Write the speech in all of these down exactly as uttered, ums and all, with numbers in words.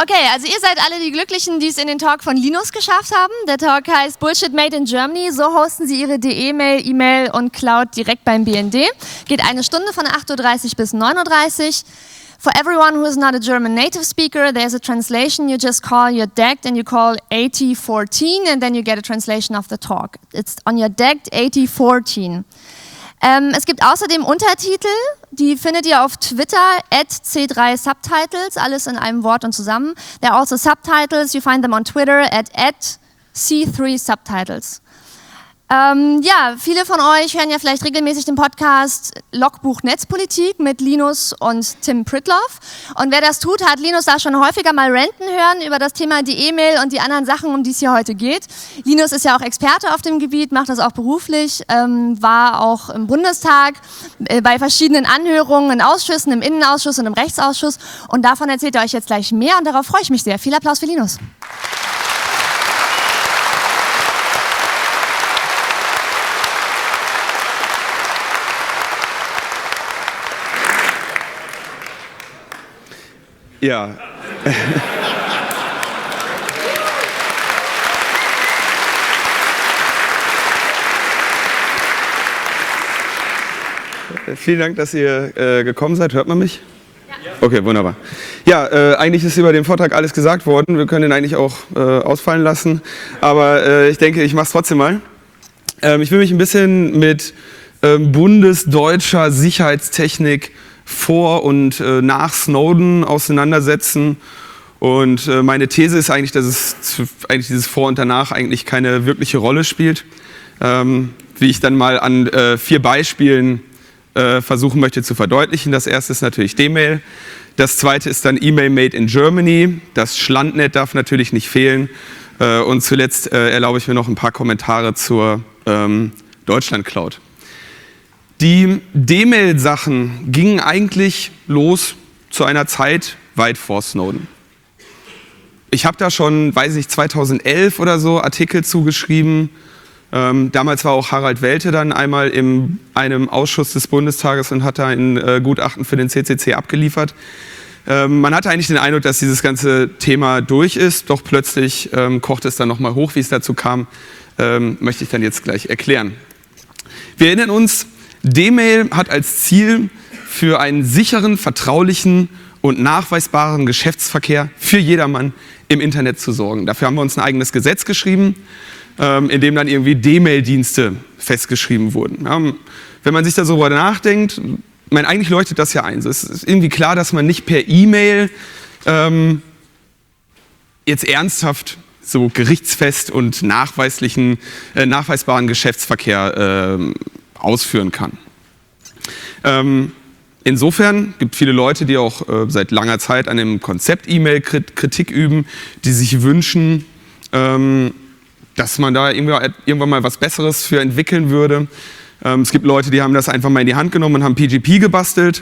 Okay, also ihr seid alle die Glücklichen, die es in den Talk von Linus geschafft haben. Der Talk heißt Bullshit Made in Germany. So hosten sie ihre D E-Mail, E-Mail und Cloud direkt beim B N D. Geht eine Stunde von acht Uhr dreißig bis neun Uhr dreißig. For everyone who is not a German native speaker, there's a translation. You just call your D E C T and you call eighty fourteen and then you get a translation of the talk. It's on your D E C T eighty fourteen. Ähm, es gibt außerdem Untertitel, die findet ihr auf Twitter, at C drei Subtitles, alles in einem Wort und zusammen. There are also subtitles, you find them on Twitter at, at C drei Subtitles. Ähm, ja, viele von euch hören ja vielleicht regelmäßig den Podcast Logbuch Netzpolitik mit Linus und Tim Pritlove. Und wer das tut, hat Linus da schon häufiger mal ranten hören über das Thema die E-Mail und die anderen Sachen, um die es hier heute geht. Linus ist ja auch Experte auf dem Gebiet, macht das auch beruflich, ähm, war auch im Bundestag äh, bei verschiedenen Anhörungen in Ausschüssen, im Innenausschuss und im Rechtsausschuss. Und davon erzählt er euch jetzt gleich mehr und darauf freue ich mich sehr. Viel Applaus für Linus. Ja. Vielen Dank, dass ihr äh, gekommen seid. Hört man mich? Ja. Okay, wunderbar. Ja, äh, eigentlich ist über den Vortrag alles gesagt worden. Wir können ihn eigentlich auch äh, ausfallen lassen. Aber äh, ich denke, ich mache es trotzdem mal. Ähm, ich will mich ein bisschen mit ähm, bundesdeutscher Sicherheitstechnik vor und äh, nach Snowden auseinandersetzen. Und äh, meine These ist eigentlich, dass es zu, eigentlich dieses Vor und Danach eigentlich keine wirkliche Rolle spielt. Ähm, wie ich dann mal an äh, vier Beispielen äh, versuchen möchte zu verdeutlichen. Das erste ist natürlich D-Mail. Das zweite ist dann E-Mail Made in Germany. Das Schlandnet darf natürlich nicht fehlen. Äh, und zuletzt äh, erlaube ich mir noch ein paar Kommentare zur ähm, Deutschland Cloud. Die D-Mail-Sachen gingen eigentlich los zu einer Zeit weit vor Snowden. Ich habe da schon, weiß ich nicht, zweitausendelf oder so Artikel zugeschrieben. Ähm, damals war auch Harald Welte dann einmal in einem Ausschuss des Bundestages und hat da ein äh, Gutachten für den C C C abgeliefert. Ähm, man hatte eigentlich den Eindruck, dass dieses ganze Thema durch ist, doch plötzlich ähm, kocht es dann nochmal hoch. Wie es dazu kam, ähm, möchte ich dann jetzt gleich erklären. Wir erinnern uns, D-Mail hat als Ziel, für einen sicheren, vertraulichen und nachweisbaren Geschäftsverkehr für jedermann im Internet zu sorgen. Dafür haben wir uns ein eigenes Gesetz geschrieben, in dem dann irgendwie D-Mail-Dienste festgeschrieben wurden. Wenn man sich da so nachdenkt, ich meine, eigentlich leuchtet das ja ein. Es ist irgendwie klar, dass man nicht per E-Mail ähm, jetzt ernsthaft so gerichtsfest und nachweislichen, äh, nachweisbaren Geschäftsverkehr äh, ausführen kann. Ähm, insofern gibt es viele Leute, die auch äh, seit langer Zeit an dem Konzept E-Mail Kritik üben, die sich wünschen, ähm, dass man da irgendwann mal was Besseres für entwickeln würde. Ähm, es gibt Leute, die haben das einfach mal in die Hand genommen und haben P G P gebastelt.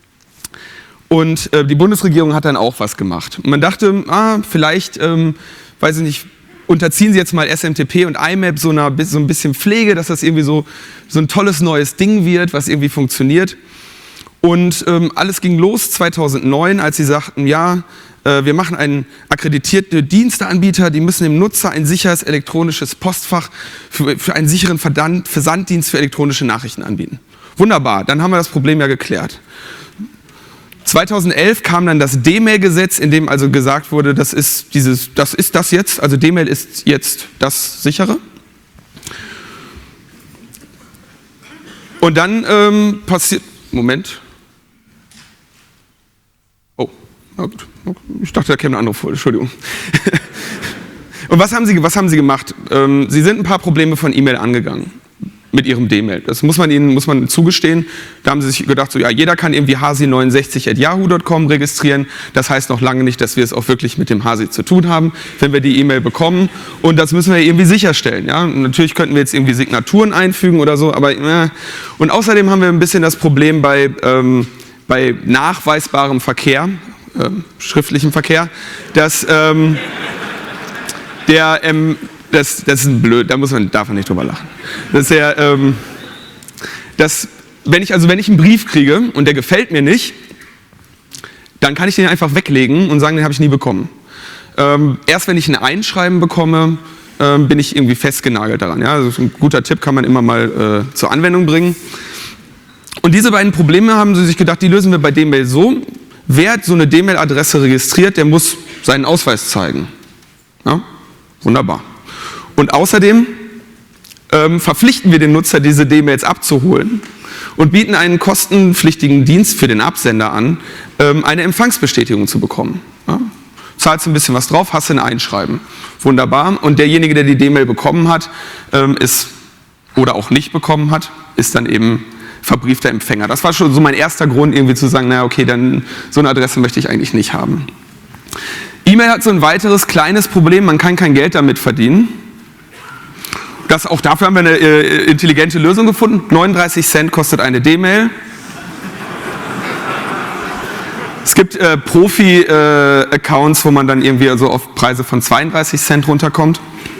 Und äh, die Bundesregierung hat dann auch was gemacht. Und man dachte, ah, vielleicht, ähm, weiß ich nicht, unterziehen Sie jetzt mal S M T P und I M A P so, einer, so ein bisschen Pflege, dass das irgendwie so, so ein tolles neues Ding wird, was irgendwie funktioniert. Und ähm, alles ging los zweitausendneun, als sie sagten, ja, äh, wir machen einen akkreditierten Diensteanbieter, die müssen dem Nutzer ein sicheres elektronisches Postfach für, für einen sicheren Versand, Versanddienst für elektronische Nachrichten anbieten. Wunderbar, dann haben wir das Problem ja geklärt. zweitausendelf kam dann das D-Mail-Gesetz, in dem also gesagt wurde, das ist, dieses, das ist das jetzt, also D-Mail ist jetzt das sichere. Und dann ähm, passiert, Moment. Oh, na gut. Ich dachte, da käme eine andere Folie, Entschuldigung. Und was haben Sie, was haben Sie gemacht? Ähm, Sie sind ein paar Probleme von E-Mail angegangen. Mit ihrem D-Mail. Das muss man ihnen muss man zugestehen. Da haben sie sich gedacht, so, ja, jeder kann irgendwie hasi neunundsechzig at yahoo punkt com registrieren. Das heißt noch lange nicht, dass wir es auch wirklich mit dem Hasi zu tun haben, wenn wir die E-Mail bekommen. Und das müssen wir irgendwie sicherstellen. Ja? Und natürlich könnten wir jetzt irgendwie Signaturen einfügen oder so. Aber äh. Und außerdem haben wir ein bisschen das Problem bei, ähm, bei nachweisbarem Verkehr, äh, schriftlichem Verkehr, dass ähm, der ähm, Das, das ist blöd, da muss man, darf man nicht drüber lachen. Das ist ja, ähm, das, wenn ich, also wenn ich einen Brief kriege und der gefällt mir nicht, dann kann ich den einfach weglegen und sagen, den habe ich nie bekommen. Ähm, erst wenn ich ein Einschreiben bekomme, ähm, bin ich irgendwie festgenagelt daran. Ja? Also ein guter Tipp kann man immer mal äh, zur Anwendung bringen. Und diese beiden Probleme haben sie sich gedacht, die lösen wir bei D-Mail so. Wer so eine D-Mail-Adresse registriert, der muss seinen Ausweis zeigen. Ja? Wunderbar. Und außerdem ähm, verpflichten wir den Nutzer, diese D-Mails abzuholen und bieten einen kostenpflichtigen Dienst für den Absender an, ähm, eine Empfangsbestätigung zu bekommen. Ja? Zahlst ein bisschen was drauf, hast ein Einschreiben. Wunderbar. Und derjenige, der die D-Mail bekommen hat, ähm, ist oder auch nicht bekommen hat, ist dann eben verbriefter Empfänger. Das war schon so mein erster Grund, irgendwie zu sagen, naja, okay, dann so eine Adresse möchte ich eigentlich nicht haben. E-Mail hat so ein weiteres kleines Problem, man kann kein Geld damit verdienen. Das, auch dafür haben wir eine äh, intelligente Lösung gefunden. neununddreißig Cent kostet eine D-Mail. Es gibt äh, Profi-Accounts, äh, wo man dann irgendwie also auf Preise von zweiunddreißig Cent runterkommt.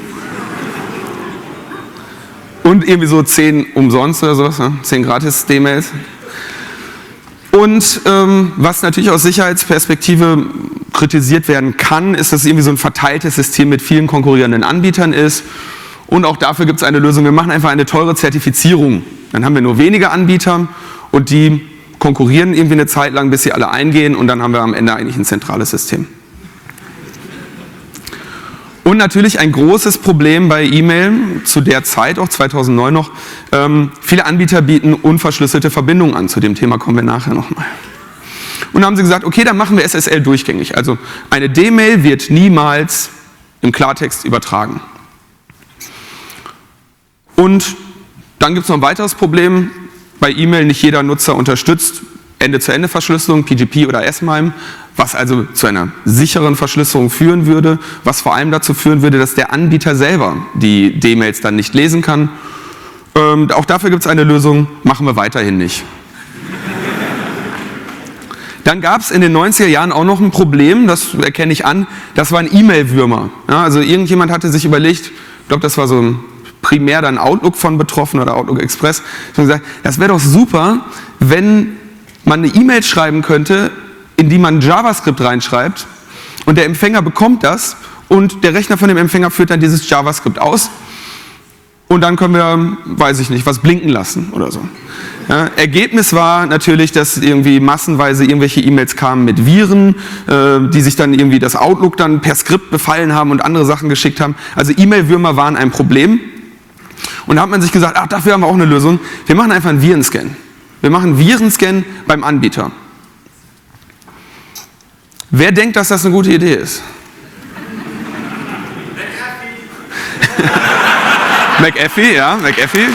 Und irgendwie so zehn umsonst oder sowas, ne? zehn gratis D-Mails. Und ähm, was natürlich aus Sicherheitsperspektive kritisiert werden kann, ist, dass es irgendwie so ein verteiltes System mit vielen konkurrierenden Anbietern ist. Und auch dafür gibt es eine Lösung. Wir machen einfach eine teure Zertifizierung. Dann haben wir nur wenige Anbieter und die konkurrieren irgendwie eine Zeit lang, bis sie alle eingehen und dann haben wir am Ende eigentlich ein zentrales System. Und natürlich ein großes Problem bei E-Mail, zu der Zeit, auch zweitausendneun noch, ähm, viele Anbieter bieten unverschlüsselte Verbindungen an. Zu dem Thema kommen wir nachher nochmal. Und dann haben sie gesagt, okay, dann machen wir S S L durchgängig. Also eine D-Mail wird niemals im Klartext übertragen. Und dann gibt es noch ein weiteres Problem. Bei E-Mail nicht jeder Nutzer unterstützt Ende-zu-Ende-Verschlüsselung, P G P oder S M I M E, was also zu einer sicheren Verschlüsselung führen würde, was vor allem dazu führen würde, dass der Anbieter selber die D-Mails dann nicht lesen kann. Ähm, auch dafür gibt es eine Lösung, machen wir weiterhin nicht. Dann gab es in den neunziger Jahren auch noch ein Problem, das erkenne ich an, das waren E-Mail-Würmer. Ja, also irgendjemand hatte sich überlegt, ich glaube, das war so ein primär dann Outlook von betroffen oder Outlook Express, und gesagt, das wäre doch super, wenn man eine E-Mail schreiben könnte, in die man JavaScript reinschreibt und der Empfänger bekommt das und der Rechner von dem Empfänger führt dann dieses JavaScript aus und dann können wir, weiß ich nicht, was blinken lassen oder so. Ja, Ergebnis war natürlich, dass irgendwie massenweise irgendwelche E-Mails kamen mit Viren, äh, die sich dann irgendwie das Outlook dann per Skript befallen haben und andere Sachen geschickt haben. Also E-Mail-Würmer waren ein Problem. Und da hat man sich gesagt, ach, dafür haben wir auch eine Lösung. Wir machen einfach einen Virenscan. Wir machen einen Virenscan beim Anbieter. Wer denkt, dass das eine gute Idee ist? McAfee, ja, McAfee.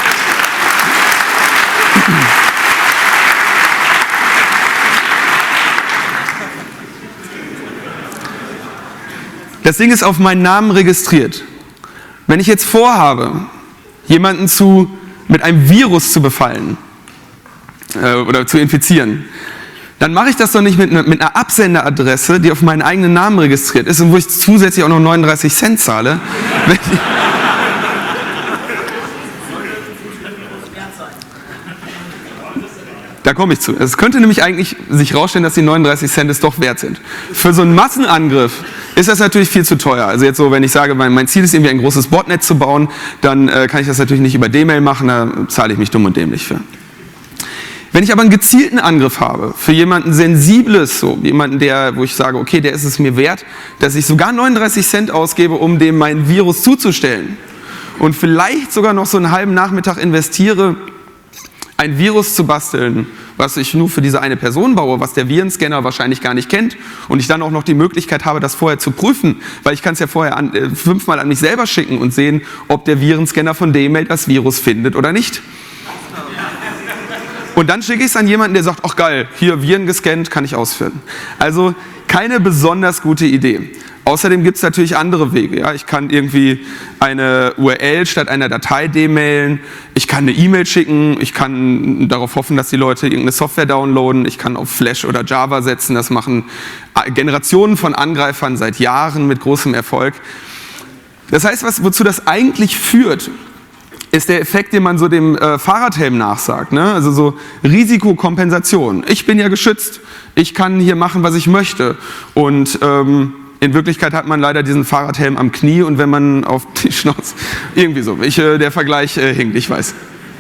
Das Ding ist auf meinen Namen registriert. Wenn ich jetzt vorhabe, jemanden zu, mit einem Virus zu befallen äh, oder zu infizieren, dann mache ich das doch nicht mit, ne, mit einer Absenderadresse, die auf meinen eigenen Namen registriert ist und wo ich zusätzlich auch noch neununddreißig Cent zahle. Da komme ich zu. Es könnte nämlich eigentlich sich rausstellen, dass die neununddreißig Cent es doch wert sind. Für so einen Massenangriff ist das natürlich viel zu teuer. Also jetzt so, wenn ich sage, mein, mein Ziel ist irgendwie ein großes Botnet zu bauen, dann äh, kann ich das natürlich nicht über D-Mail machen, da zahle ich mich dumm und dämlich für. Wenn ich aber einen gezielten Angriff habe, für jemanden Sensibles, so jemanden, der, wo ich sage, okay, der ist es mir wert, dass ich sogar neununddreißig Cent ausgebe, um dem mein Virus zuzustellen und vielleicht sogar noch so einen halben Nachmittag investiere, ein Virus zu basteln, was ich nur für diese eine Person baue, was der Virenscanner wahrscheinlich gar nicht kennt und ich dann auch noch die Möglichkeit habe, das vorher zu prüfen, weil ich kann es ja vorher an, äh, fünfmal an mich selber schicken und sehen, ob der Virenscanner von D-Mail das Virus findet oder nicht. Und dann schicke ich es an jemanden, der sagt, ach geil, hier Viren gescannt, kann ich ausführen. Also keine besonders gute Idee. Außerdem gibt es natürlich andere Wege. Ja? Ich kann irgendwie eine U R L statt einer Datei demailen, ich kann eine E-Mail schicken, ich kann darauf hoffen, dass die Leute irgendeine Software downloaden, ich kann auf Flash oder Java setzen, das machen Generationen von Angreifern seit Jahren mit großem Erfolg. Das heißt, was, wozu das eigentlich führt, ist der Effekt, den man so dem äh, Fahrradhelm nachsagt, ne? Also so Risikokompensation. Ich bin ja geschützt, ich kann hier machen, was ich möchte und ähm, in Wirklichkeit hat man leider diesen Fahrradhelm am Knie und wenn man auf die Schnauze, irgendwie so, ich, äh, der Vergleich äh, hinkt, ich weiß.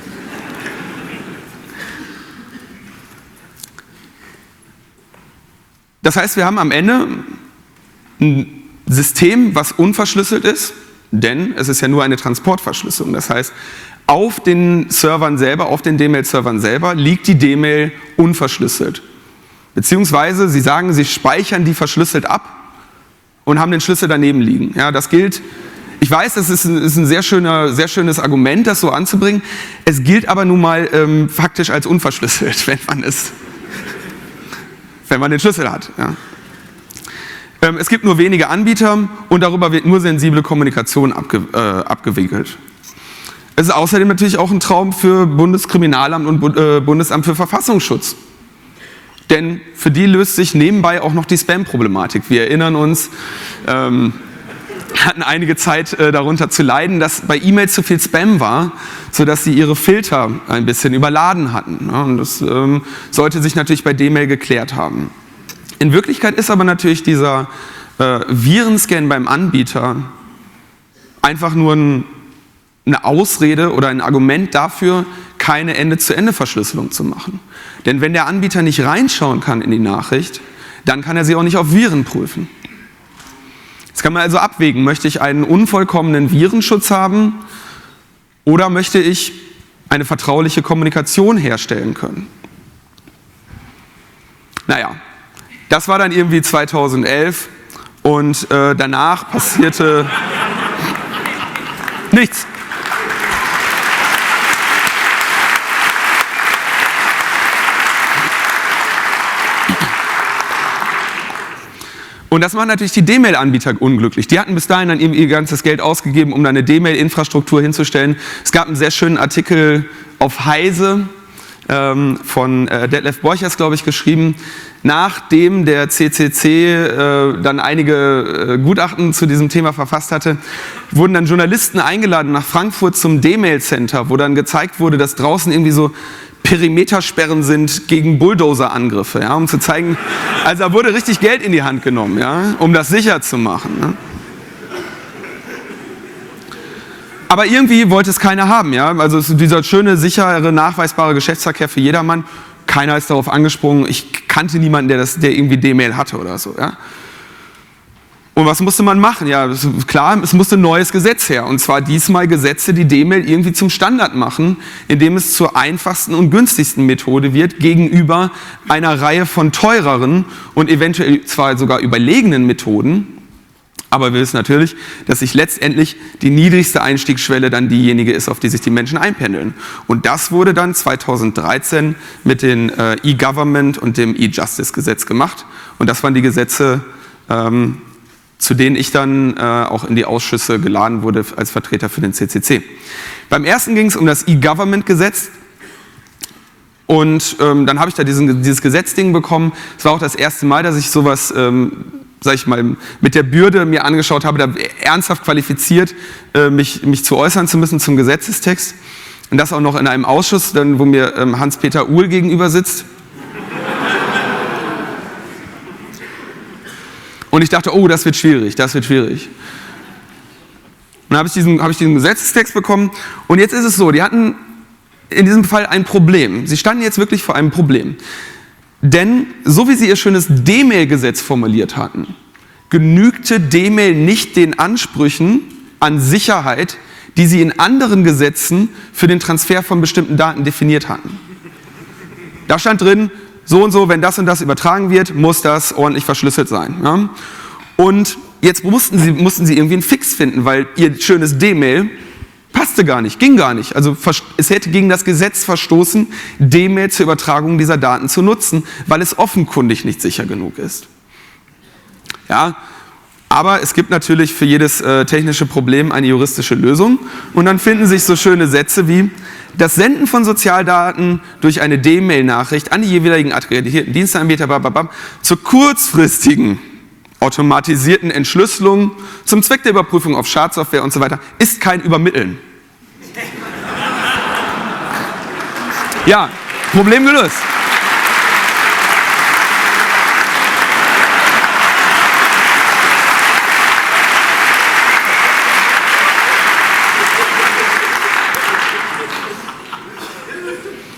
Das heißt, wir haben am Ende ein System, was unverschlüsselt ist, denn es ist ja nur eine Transportverschlüsselung. Das heißt, auf den Servern selber, auf den D-Mail-Servern selber liegt die D-Mail unverschlüsselt. Beziehungsweise sie sagen, sie speichern die verschlüsselt ab und haben den Schlüssel daneben liegen. Ja, das gilt, ich weiß, das ist ein, ist ein sehr, schöner, sehr schönes Argument, das so anzubringen. Es gilt aber nun mal ähm, faktisch als unverschlüsselt, wenn man es, wenn man den Schlüssel hat. Ja. Ähm, es gibt nur wenige Anbieter und darüber wird nur sensible Kommunikation abge, äh, abgewickelt. Es ist außerdem natürlich auch ein Traum für Bundeskriminalamt und äh, Bundesamt für Verfassungsschutz. Denn für die löst sich nebenbei auch noch die Spam-Problematik. Wir erinnern uns, ähm, hatten einige Zeit äh, darunter zu leiden, dass bei E-Mails zu viel Spam war, sodass sie ihre Filter ein bisschen überladen hatten. Ja, und das ähm, sollte sich natürlich bei D-Mail geklärt haben. In Wirklichkeit ist aber natürlich dieser äh, Virenscan beim Anbieter einfach nur ein, eine Ausrede oder ein Argument dafür, keine Ende-zu-Ende-Verschlüsselung zu machen. Denn wenn der Anbieter nicht reinschauen kann in die Nachricht, dann kann er sie auch nicht auf Viren prüfen. Jetzt kann man also abwägen, möchte ich einen unvollkommenen Virenschutz haben oder möchte ich eine vertrauliche Kommunikation herstellen können? Naja, das war dann irgendwie zweitausendelf und äh, danach passierte nichts. Und das macht natürlich die D-Mail-Anbieter unglücklich. Die hatten bis dahin dann eben ihr ganzes Geld ausgegeben, um da eine D-Mail-Infrastruktur hinzustellen. Es gab einen sehr schönen Artikel auf Heise ähm, von äh, Detlef Borchers, glaube ich, geschrieben. Nachdem der C C C äh, dann einige äh, Gutachten zu diesem Thema verfasst hatte, wurden dann Journalisten eingeladen nach Frankfurt zum D-Mail-Center, wo dann gezeigt wurde, dass draußen irgendwie so Perimetersperren sind gegen Bulldozer-Angriffe, ja, um zu zeigen, also da wurde richtig Geld in die Hand genommen, ja, um das sicher zu machen. Ne? Aber irgendwie wollte es keiner haben, ja, also dieser schöne, sichere, nachweisbare Geschäftsverkehr für jedermann, keiner ist darauf angesprungen, ich kannte niemanden, der, das, der irgendwie D-Mail hatte oder so, ja. Und was musste man machen? Ja, klar, es musste ein neues Gesetz her. Und zwar diesmal Gesetze, die D-Mail irgendwie zum Standard machen, indem es zur einfachsten und günstigsten Methode wird gegenüber einer Reihe von teureren und eventuell zwar sogar überlegenen Methoden. Aber wir wissen natürlich, dass sich letztendlich die niedrigste Einstiegsschwelle dann diejenige ist, auf die sich die Menschen einpendeln. Und das wurde dann zweitausenddreizehn mit dem äh, E-Government und dem E-Justice-Gesetz gemacht. Und das waren die Gesetze, ähm, zu denen ich dann äh, auch in die Ausschüsse geladen wurde als Vertreter für den C C C. Beim ersten ging es um das E-Government-Gesetz und ähm, dann habe ich da diesen, dieses Gesetzding bekommen. Es war auch das erste Mal, dass ich sowas, ähm, sag ich mal, mit der Bürde mir angeschaut habe, da ernsthaft qualifiziert, äh, mich, mich zu äußern zu müssen zum Gesetzestext. Und das auch noch in einem Ausschuss, dann, wo mir ähm, Hans-Peter Uhl gegenüber sitzt. Und ich dachte, oh, das wird schwierig, das wird schwierig. Und dann habe ich diesen, habe ich diesen Gesetzestext bekommen. Und jetzt ist es so, die hatten in diesem Fall ein Problem. Sie standen jetzt wirklich vor einem Problem. Denn so wie sie ihr schönes D-Mail-Gesetz formuliert hatten, genügte D-Mail nicht den Ansprüchen an Sicherheit, die sie in anderen Gesetzen für den Transfer von bestimmten Daten definiert hatten. Da stand drin, so und so, wenn das und das übertragen wird, muss das ordentlich verschlüsselt sein. Ja? Und jetzt mussten sie, mussten sie irgendwie einen Fix finden, weil ihr schönes D-Mail passte gar nicht, ging gar nicht. Also es hätte gegen das Gesetz verstoßen, D-Mail zur Übertragung dieser Daten zu nutzen, weil es offenkundig nicht sicher genug ist. Ja, aber es gibt natürlich für jedes äh, technische Problem eine juristische Lösung und dann finden sich so schöne Sätze wie: Das Senden von Sozialdaten durch eine D-Mail-Nachricht an die jeweiligen akkreditierten Diensteanbieter bababab, zur kurzfristigen automatisierten Entschlüsselung zum Zweck der Überprüfung auf Schadsoftware und so weiter ist kein Übermitteln. Ja, Problem gelöst.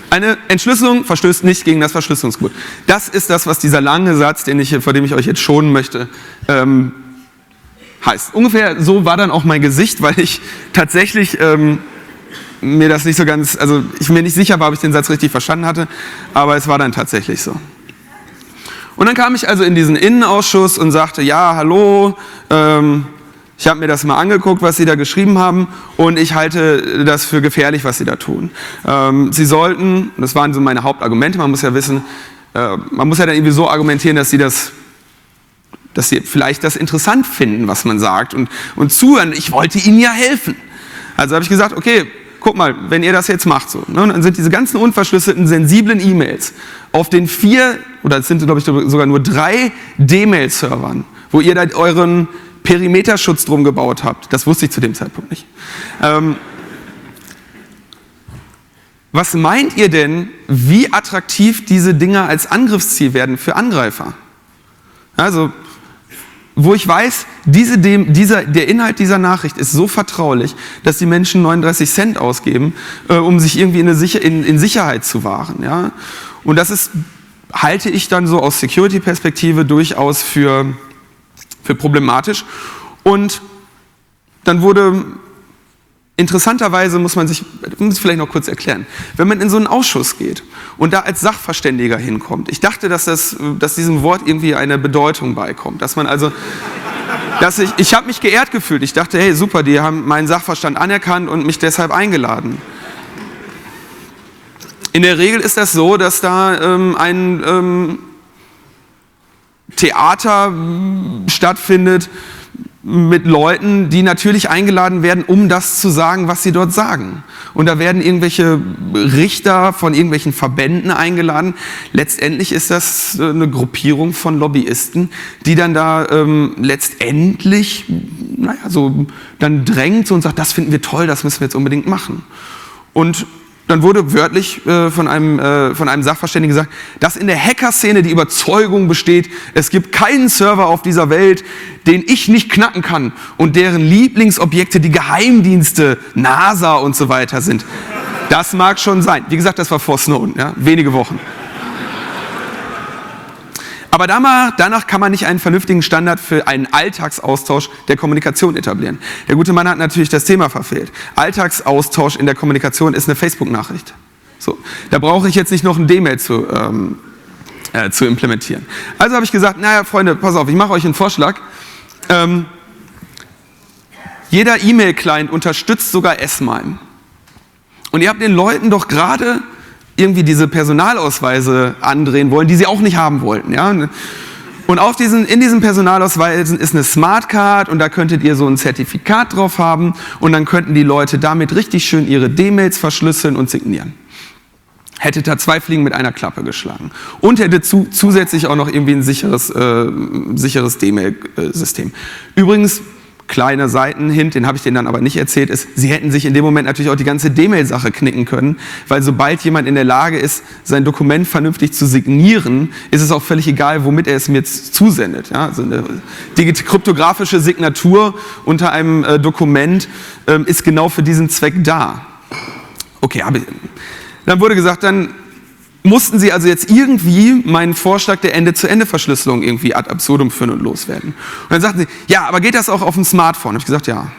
Eine Entschlüsselung verstößt nicht gegen das Verschlüsselungsgebot. Das ist das, was dieser lange Satz, den ich, vor dem ich euch jetzt schonen möchte, ähm, heißt. Ungefähr so war dann auch mein Gesicht, weil ich tatsächlich ähm, mir das nicht so ganz, also ich mir nicht sicher war, ob ich den Satz richtig verstanden hatte, aber es war dann tatsächlich so. Und dann kam ich also in diesen Innenausschuss und sagte, ja, hallo, ähm, ich habe mir das mal angeguckt, was Sie da geschrieben haben, und ich halte das für gefährlich, was Sie da tun. Ähm, Sie sollten, das waren so meine Hauptargumente, man muss ja wissen, äh, man muss ja dann irgendwie so argumentieren, dass Sie das, dass Sie vielleicht das interessant finden, was man sagt, und, und zuhören. Ich wollte Ihnen ja helfen. Also habe ich gesagt, okay, guck mal, wenn ihr das jetzt macht, so, ne, dann sind diese ganzen unverschlüsselten, sensiblen E-Mails auf den vier, oder es sind, glaube ich, sogar nur drei D-Mail-Servern, wo ihr da euren Perimeterschutz drum gebaut habt. Das wusste ich zu dem Zeitpunkt nicht. Ähm, was meint ihr denn, wie attraktiv diese Dinger als Angriffsziel werden für Angreifer? Also, wo ich weiß, diese, dem, dieser, der Inhalt dieser Nachricht ist so vertraulich, dass die Menschen neununddreißig Cent ausgeben, äh, um sich irgendwie in, eine Sicher- in, in Sicherheit zu wahren. Ja? Und das ist, halte ich dann so aus Security-Perspektive durchaus für für problematisch. Und dann wurde, interessanterweise muss man sich, muss ich vielleicht noch kurz erklären, wenn man in so einen Ausschuss geht und da als Sachverständiger hinkommt, ich dachte, dass, das, dass diesem Wort irgendwie eine Bedeutung beikommt, dass man also, dass ich, ich habe mich geehrt gefühlt, ich dachte, hey super, die haben meinen Sachverstand anerkannt und mich deshalb eingeladen. In der Regel ist das so, dass da ähm, ein ähm, Theater stattfindet mit Leuten, die natürlich eingeladen werden, um das zu sagen, was sie dort sagen. Und da werden irgendwelche Richter von irgendwelchen Verbänden eingeladen. Letztendlich ist das eine Gruppierung von Lobbyisten, die dann da ähm, letztendlich, naja, so dann drängt und sagt, das finden wir toll, das müssen wir jetzt unbedingt machen. Und dann wurde wörtlich äh, von, einem, äh, von einem Sachverständigen gesagt, dass in der Hacker-Szene die Überzeugung besteht, es gibt keinen Server auf dieser Welt, den ich nicht knacken kann und deren Lieblingsobjekte die Geheimdienste, NASA und so weiter sind. Das mag schon sein. Wie gesagt, das war vor Snowden, ja, wenige Wochen. Aber danach kann man nicht einen vernünftigen Standard für einen Alltagsaustausch der Kommunikation etablieren. Der gute Mann hat natürlich das Thema verfehlt. Alltagsaustausch in der Kommunikation ist eine Facebook-Nachricht. So, da brauche ich jetzt nicht noch ein D-Mail zu, ähm, äh, zu implementieren. Also habe ich gesagt, naja Freunde, pass auf, ich mache euch einen Vorschlag. Ähm, jeder E-Mail-Client unterstützt sogar S-MIME. Und ihr habt den Leuten doch gerade irgendwie diese Personalausweise andrehen wollen, die sie auch nicht haben wollten. Ja? Und auf diesen, in diesen Personalausweisen ist eine Smartcard und da könntet ihr so ein Zertifikat drauf haben und dann könnten die Leute damit richtig schön ihre D-Mails verschlüsseln und signieren. Hätte da zwei Fliegen mit einer Klappe geschlagen. Und hätte zu, zusätzlich auch noch irgendwie ein sicheres, äh, sicheres D-Mail-System. Übrigens, kleiner Seitenhint, den habe ich denen dann aber nicht erzählt, ist, sie hätten sich in dem Moment natürlich auch die ganze D-Mail-Sache knicken können, weil sobald jemand in der Lage ist, sein Dokument vernünftig zu signieren, ist es auch völlig egal, womit er es mir jetzt zusendet. Ja, also eine kryptografische Signatur unter einem äh, Dokument ähm, ist genau für diesen Zweck da. Okay, aber dann wurde gesagt, dann mussten sie also jetzt irgendwie meinen Vorschlag der Ende-zu-Ende-Verschlüsselung irgendwie ad absurdum führen und loswerden. Und dann sagten sie, ja, aber geht das auch auf dem Smartphone? Habe ich gesagt, ja.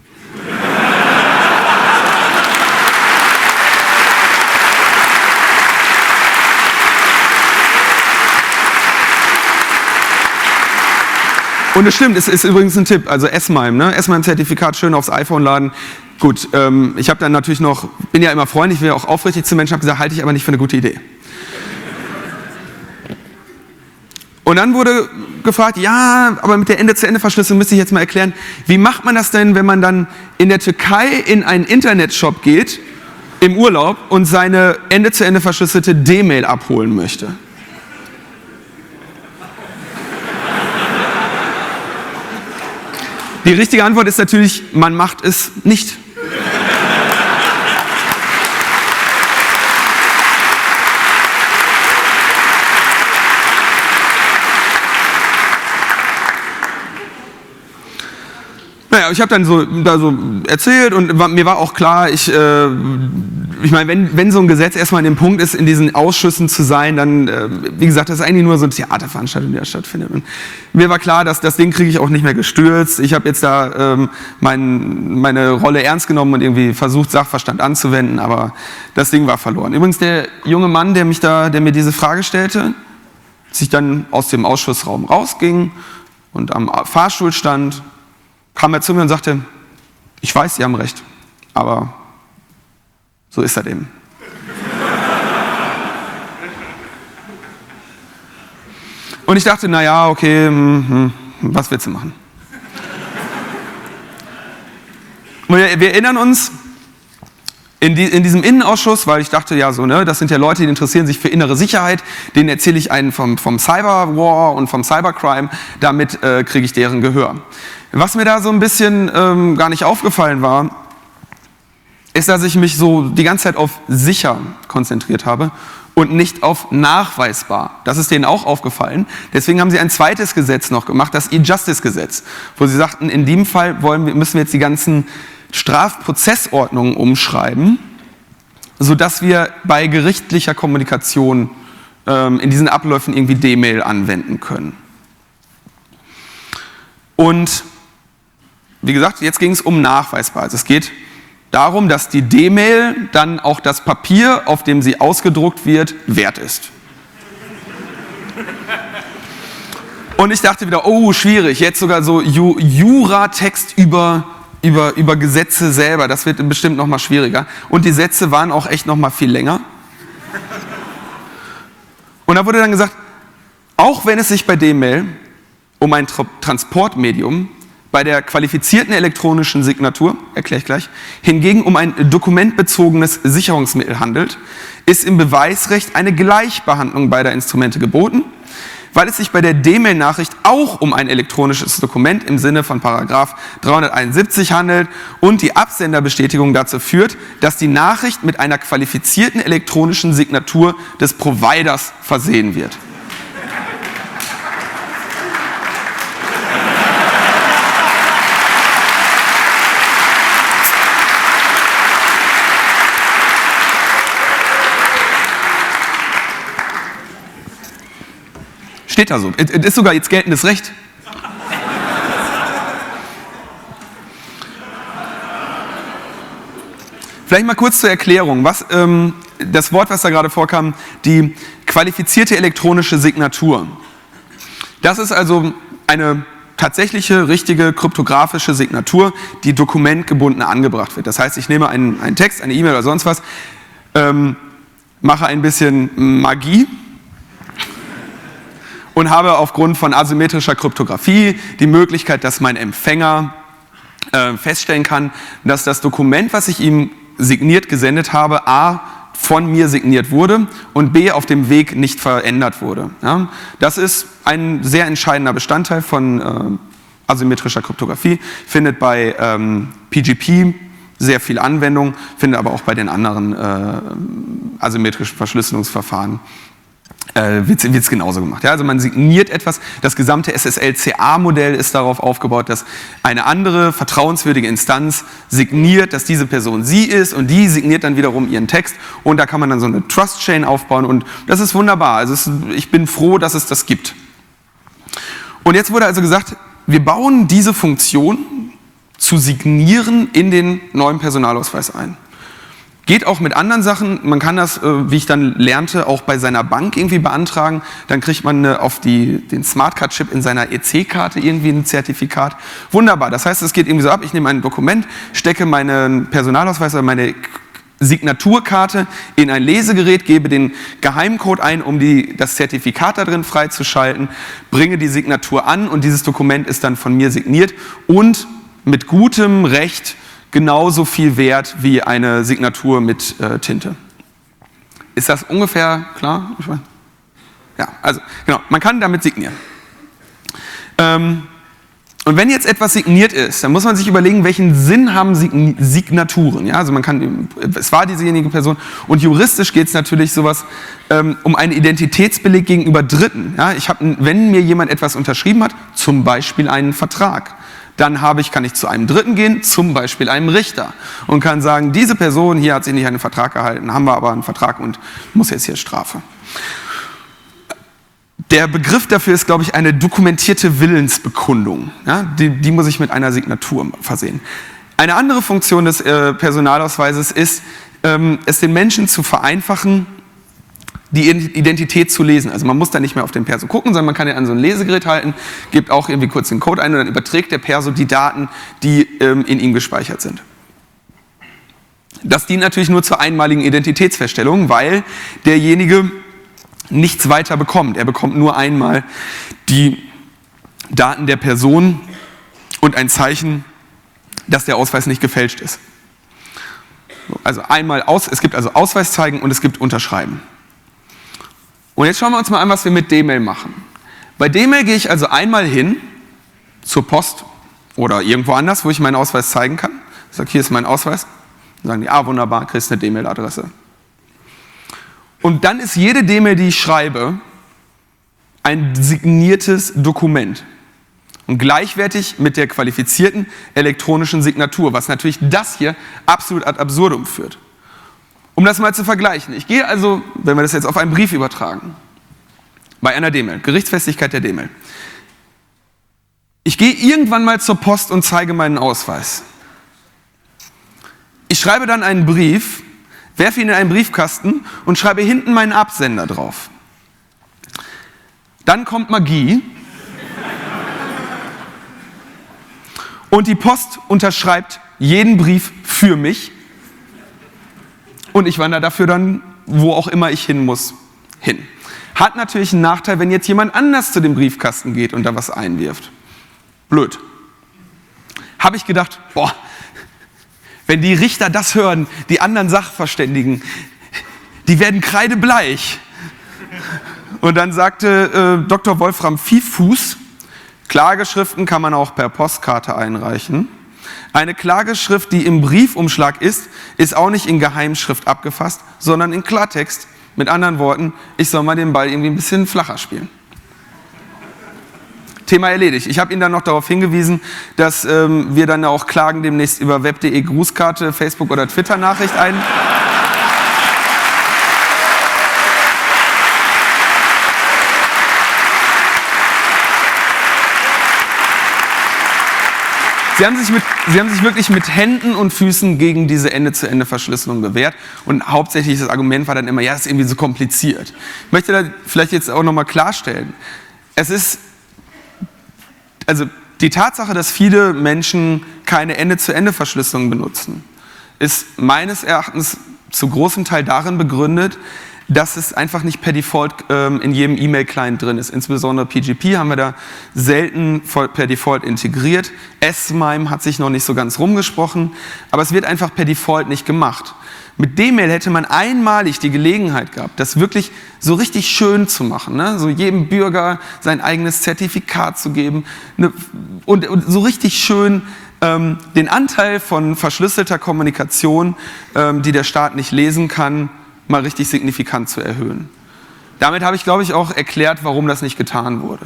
Und es stimmt, es ist übrigens ein Tipp, also S-MIME, ne? S-MIME-Zertifikat schön aufs iPhone laden. Gut, ähm, ich habe dann natürlich noch, bin ja immer freundlich, bin ja auch aufrichtig zu Menschen, habe gesagt, halte ich aber nicht für eine gute Idee. Und dann wurde gefragt, ja, aber mit der Ende-zu-Ende-Verschlüsselung müsste ich jetzt mal erklären, wie macht man das denn, wenn man dann in der Türkei in einen Internetshop geht, im Urlaub, und seine Ende-zu-Ende verschlüsselte D-Mail abholen möchte? Die richtige Antwort ist natürlich, man macht es nicht. Naja, ich habe dann so, da so erzählt und war, mir war auch klar, ich, äh, ich meine, wenn, wenn so ein Gesetz erstmal an dem Punkt ist, in diesen Ausschüssen zu sein, dann, äh, wie gesagt, das ist eigentlich nur so eine Theaterveranstaltung, die da stattfindet. Und mir war klar, dass das Ding kriege ich auch nicht mehr gestürzt. Ich habe jetzt da ähm, mein, meine Rolle ernst genommen und irgendwie versucht, Sachverstand anzuwenden, aber das Ding war verloren. Übrigens, der junge Mann, der mich da, der mir diese Frage stellte, als ich dann aus dem Ausschussraum rausging und am Fahrstuhl stand, kam er zu mir und sagte, ich weiß, Sie haben recht, aber so ist das eben. Und ich dachte, naja, okay, hm, hm, was willst du machen? Und wir, wir erinnern uns, in, die, in diesem Innenausschuss, weil ich dachte, ja so, ne, das sind ja Leute, die interessieren sich für innere Sicherheit, denen erzähle ich einen vom, vom Cyberwar und vom Cybercrime, damit äh, kriege ich deren Gehör. Was mir da so ein bisschen ähm, gar nicht aufgefallen war, ist, dass ich mich so die ganze Zeit auf sicher konzentriert habe und nicht auf nachweisbar. Das ist denen auch aufgefallen. Deswegen haben sie ein zweites Gesetz noch gemacht, das E-Justice-Gesetz, wo sie sagten, in dem Fall wollen wir, müssen wir jetzt die ganzen Strafprozessordnungen umschreiben, sodass wir bei gerichtlicher Kommunikation ähm, in diesen Abläufen irgendwie D-Mail anwenden können. Und wie gesagt, jetzt ging es um nachweisbar. Also es geht darum, dass die D-Mail dann auch das Papier, auf dem sie ausgedruckt wird, wert ist. Und ich dachte wieder, oh, schwierig, jetzt sogar so Ju- Jura-Text über, über, über Gesetze selber, das wird bestimmt noch mal schwieriger. Und die Sätze waren auch echt noch mal viel länger. Und da wurde dann gesagt, auch wenn es sich bei D-Mail um ein Tra- Transportmedium bei der qualifizierten elektronischen Signatur, erkläre ich gleich, hingegen um ein dokumentbezogenes Sicherungsmittel handelt, ist im Beweisrecht eine Gleichbehandlung beider Instrumente geboten, weil es sich bei der D-Mail-Nachricht auch um ein elektronisches Dokument im Sinne von Paragraph dreihunderteinundsiebzig handelt und die Absenderbestätigung dazu führt, dass die Nachricht mit einer qualifizierten elektronischen Signatur des Providers versehen wird. Steht da so. Es ist sogar jetzt geltendes Recht. Vielleicht mal kurz zur Erklärung. Was, ähm, das Wort, was da gerade vorkam, die qualifizierte elektronische Signatur. Das ist also eine tatsächliche, richtige kryptografische Signatur, die dokumentgebunden angebracht wird. Das heißt, ich nehme einen, einen Text, eine E-Mail oder sonst was, ähm, mache ein bisschen Magie und habe aufgrund von asymmetrischer Kryptographie die Möglichkeit, dass mein Empfänger äh, feststellen kann, dass das Dokument, was ich ihm signiert gesendet habe, a, von mir signiert wurde und b, auf dem Weg nicht verändert wurde. Ja? Das ist ein sehr entscheidender Bestandteil von äh, asymmetrischer Kryptographie, findet bei ähm, P G P sehr viel Anwendung, findet aber auch bei den anderen äh, asymmetrischen Verschlüsselungsverfahren Äh, wird es genauso gemacht. Ja? Also man signiert etwas, das gesamte S S L C A-Modell ist darauf aufgebaut, dass eine andere vertrauenswürdige Instanz signiert, dass diese Person sie ist und die signiert dann wiederum ihren Text und da kann man dann so eine Trust-Chain aufbauen und das ist wunderbar. Also es, ich bin froh, dass es das gibt. Und jetzt wurde also gesagt, wir bauen diese Funktion zu signieren in den neuen Personalausweis ein. Geht auch mit anderen Sachen, man kann das, wie ich dann lernte, auch bei seiner Bank irgendwie beantragen. Dann kriegt man auf die, den Smartcard-Chip in seiner E C-Karte irgendwie ein Zertifikat. Wunderbar, das heißt, es geht irgendwie so ab, ich nehme ein Dokument, stecke meinen Personalausweis oder meine Signaturkarte in ein Lesegerät, gebe den Geheimcode ein, um die, das Zertifikat da drin freizuschalten, bringe die Signatur an und dieses Dokument ist dann von mir signiert und mit gutem Recht genauso viel wert wie eine Signatur mit äh, Tinte. Ist das ungefähr klar? Ja, also genau, man kann damit signieren. Ähm, und wenn jetzt etwas signiert ist, dann muss man sich überlegen, welchen Sinn haben Sign- Signaturen. Ja, also man kann, es war diesejenige Person und juristisch geht es natürlich sowas ähm, um einen Identitätsbeleg gegenüber Dritten. Ja, ich hab, wenn mir jemand etwas unterschrieben hat, zum Beispiel einen Vertrag, Dann habe ich, kann ich zu einem Dritten gehen, zum Beispiel einem Richter, und kann sagen, diese Person hier hat sich nicht an den Vertrag gehalten, haben wir aber einen Vertrag und muss jetzt hier Strafe. Der Begriff dafür ist, glaube ich, eine dokumentierte Willensbekundung. Ja, die, die muss ich mit einer Signatur versehen. Eine andere Funktion des äh, Personalausweises ist, ähm, es den Menschen zu vereinfachen, die Identität zu lesen. Also man muss da nicht mehr auf den Perso gucken, sondern man kann ihn an so ein Lesegerät halten, gibt auch irgendwie kurz den Code ein und dann überträgt der Perso die Daten, die ähm, in ihm gespeichert sind. Das dient natürlich nur zur einmaligen Identitätsfeststellung, weil derjenige nichts weiter bekommt. Er bekommt nur einmal die Daten der Person und ein Zeichen, dass der Ausweis nicht gefälscht ist. Also einmal aus, es gibt also Ausweis zeigen und es gibt Unterschreiben. Und jetzt schauen wir uns mal an, was wir mit D-Mail machen. Bei D-Mail gehe ich also einmal hin zur Post oder irgendwo anders, wo ich meinen Ausweis zeigen kann. Ich sage, hier ist mein Ausweis. Dann sagen die, ah wunderbar, kriegst eine D-Mail-Adresse. Und dann ist jede D-Mail, die ich schreibe, ein signiertes Dokument. Und gleichwertig mit der qualifizierten elektronischen Signatur, was natürlich das hier absolut ad absurdum führt. Um das mal zu vergleichen. Ich gehe also, wenn wir das jetzt auf einen Brief übertragen, bei einer D-Mail, Gerichtsfestigkeit der D-Mail. Ich gehe irgendwann mal zur Post und zeige meinen Ausweis. Ich schreibe dann einen Brief, werfe ihn in einen Briefkasten und schreibe hinten meinen Absender drauf. Dann kommt Magie und die Post unterschreibt jeden Brief für mich und ich wandere dafür dann, wo auch immer ich hin muss, hin. Hat natürlich einen Nachteil, wenn jetzt jemand anders zu dem Briefkasten geht und da was einwirft. Blöd. Habe ich gedacht, boah, wenn die Richter das hören, die anderen Sachverständigen, die werden kreidebleich. Und dann sagte äh, Doktor Wolfram Viehfuß, Klageschriften kann man auch per Postkarte einreichen. Eine Klageschrift, die im Briefumschlag ist, ist auch nicht in Geheimschrift abgefasst, sondern in Klartext. Mit anderen Worten, ich soll mal den Ball irgendwie ein bisschen flacher spielen. Thema erledigt. Ich habe Ihnen dann noch darauf hingewiesen, dass ähm, wir dann auch Klagen demnächst über web punkt de Grußkarte, Facebook oder Twitter-Nachricht ein. Sie haben, sich mit, Sie haben sich wirklich mit Händen und Füßen gegen diese Ende-zu-Ende-Verschlüsselung gewehrt und hauptsächlich das Argument war dann immer, ja, das ist irgendwie so kompliziert. Ich möchte da vielleicht jetzt auch nochmal klarstellen, es ist, also die Tatsache, dass viele Menschen keine Ende-zu-Ende-Verschlüsselung benutzen, ist meines Erachtens zu großem Teil darin begründet, dass es einfach nicht per Default ähm, in jedem E-Mail-Client drin ist. Insbesondere P G P haben wir da selten per Default integriert. S-MIME hat sich noch nicht so ganz rumgesprochen, aber es wird einfach per Default nicht gemacht. Mit D-Mail hätte man einmalig die Gelegenheit gehabt, das wirklich so richtig schön zu machen, ne? So jedem Bürger sein eigenes Zertifikat zu geben, ne? und, und so richtig schön ähm, den Anteil von verschlüsselter Kommunikation, ähm, die der Staat nicht lesen kann, mal richtig signifikant zu erhöhen. Damit habe ich, glaube ich, auch erklärt, warum das nicht getan wurde.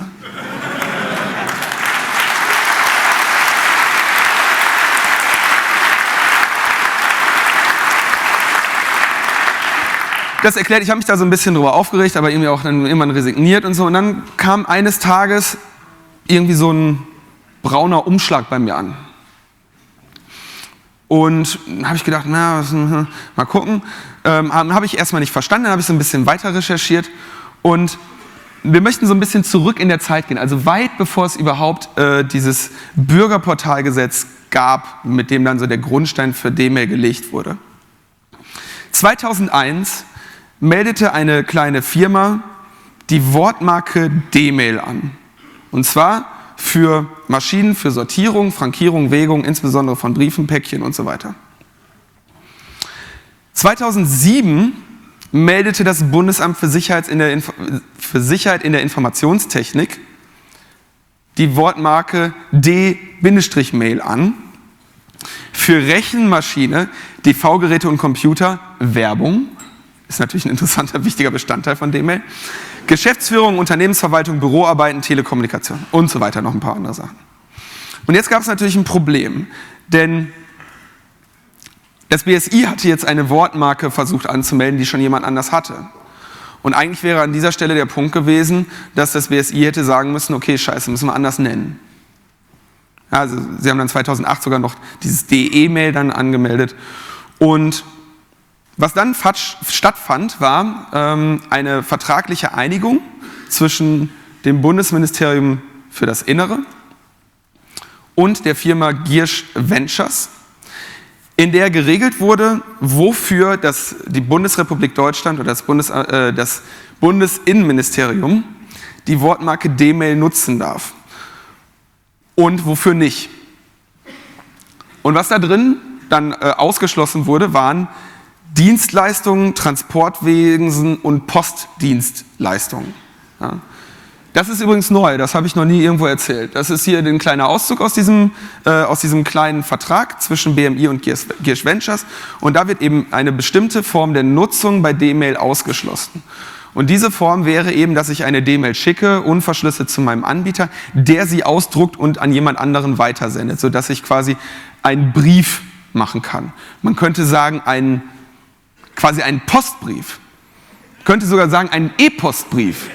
Das erklärt, ich habe mich da so ein bisschen drüber aufgeregt, aber irgendwie auch dann irgendwann resigniert und so. Und dann kam eines Tages irgendwie so ein brauner Umschlag bei mir an. Und dann habe ich gedacht, na, was, mal gucken. Ähm, habe ich erstmal nicht verstanden, dann habe ich so ein bisschen weiter recherchiert. Und wir möchten so ein bisschen zurück in der Zeit gehen, also weit bevor es überhaupt äh, dieses Bürgerportalgesetz gab, mit dem dann so der Grundstein für D-Mail gelegt wurde. zweitausendeins meldete eine kleine Firma die Wortmarke D-Mail an. Und zwar für Maschinen, für Sortierung, Frankierung, Wägung, insbesondere von Briefen, Päckchen und so weiter. zweitausendsieben meldete das Bundesamt für Sicherheit in der, Inf- für Sicherheit in der Informationstechnik die Wortmarke D-Mail an für Rechenmaschine, D V-Geräte und Computer, Werbung, ist natürlich ein interessanter, wichtiger Bestandteil von D-Mail, Geschäftsführung, Unternehmensverwaltung, Büroarbeiten, Telekommunikation und so weiter, noch ein paar andere Sachen. Und jetzt gab es natürlich ein Problem, denn das B S I hatte jetzt eine Wortmarke versucht anzumelden, die schon jemand anders hatte. Und eigentlich wäre an dieser Stelle der Punkt gewesen, dass das B S I hätte sagen müssen, okay, scheiße, müssen wir anders nennen. Ja, also sie haben dann zweitausendacht sogar noch dieses D E-Mail dann angemeldet. Und was dann stattfand, war ähm, eine vertragliche Einigung zwischen dem Bundesministerium für das Innere und der Firma Giersch Ventures, in der geregelt wurde, wofür das, die Bundesrepublik Deutschland oder das, Bundes, äh, das Bundesinnenministerium die Wortmarke D-Mail nutzen darf und wofür nicht. Und was da drin dann äh, ausgeschlossen wurde, waren Dienstleistungen, Transportwesen und Postdienstleistungen. Ja. Das ist übrigens neu, das habe ich noch nie irgendwo erzählt. Das ist hier ein kleiner Auszug aus diesem, äh, aus diesem kleinen Vertrag zwischen B M I und Giersch Ventures. Und da wird eben eine bestimmte Form der Nutzung bei D-Mail ausgeschlossen. Und diese Form wäre eben, dass ich eine D-Mail schicke, unverschlüsselt zu meinem Anbieter, der sie ausdruckt und an jemand anderen weitersendet, sodass ich quasi einen Brief machen kann. Man könnte sagen, einen, quasi einen Postbrief. Man könnte sogar sagen, einen E-Postbrief.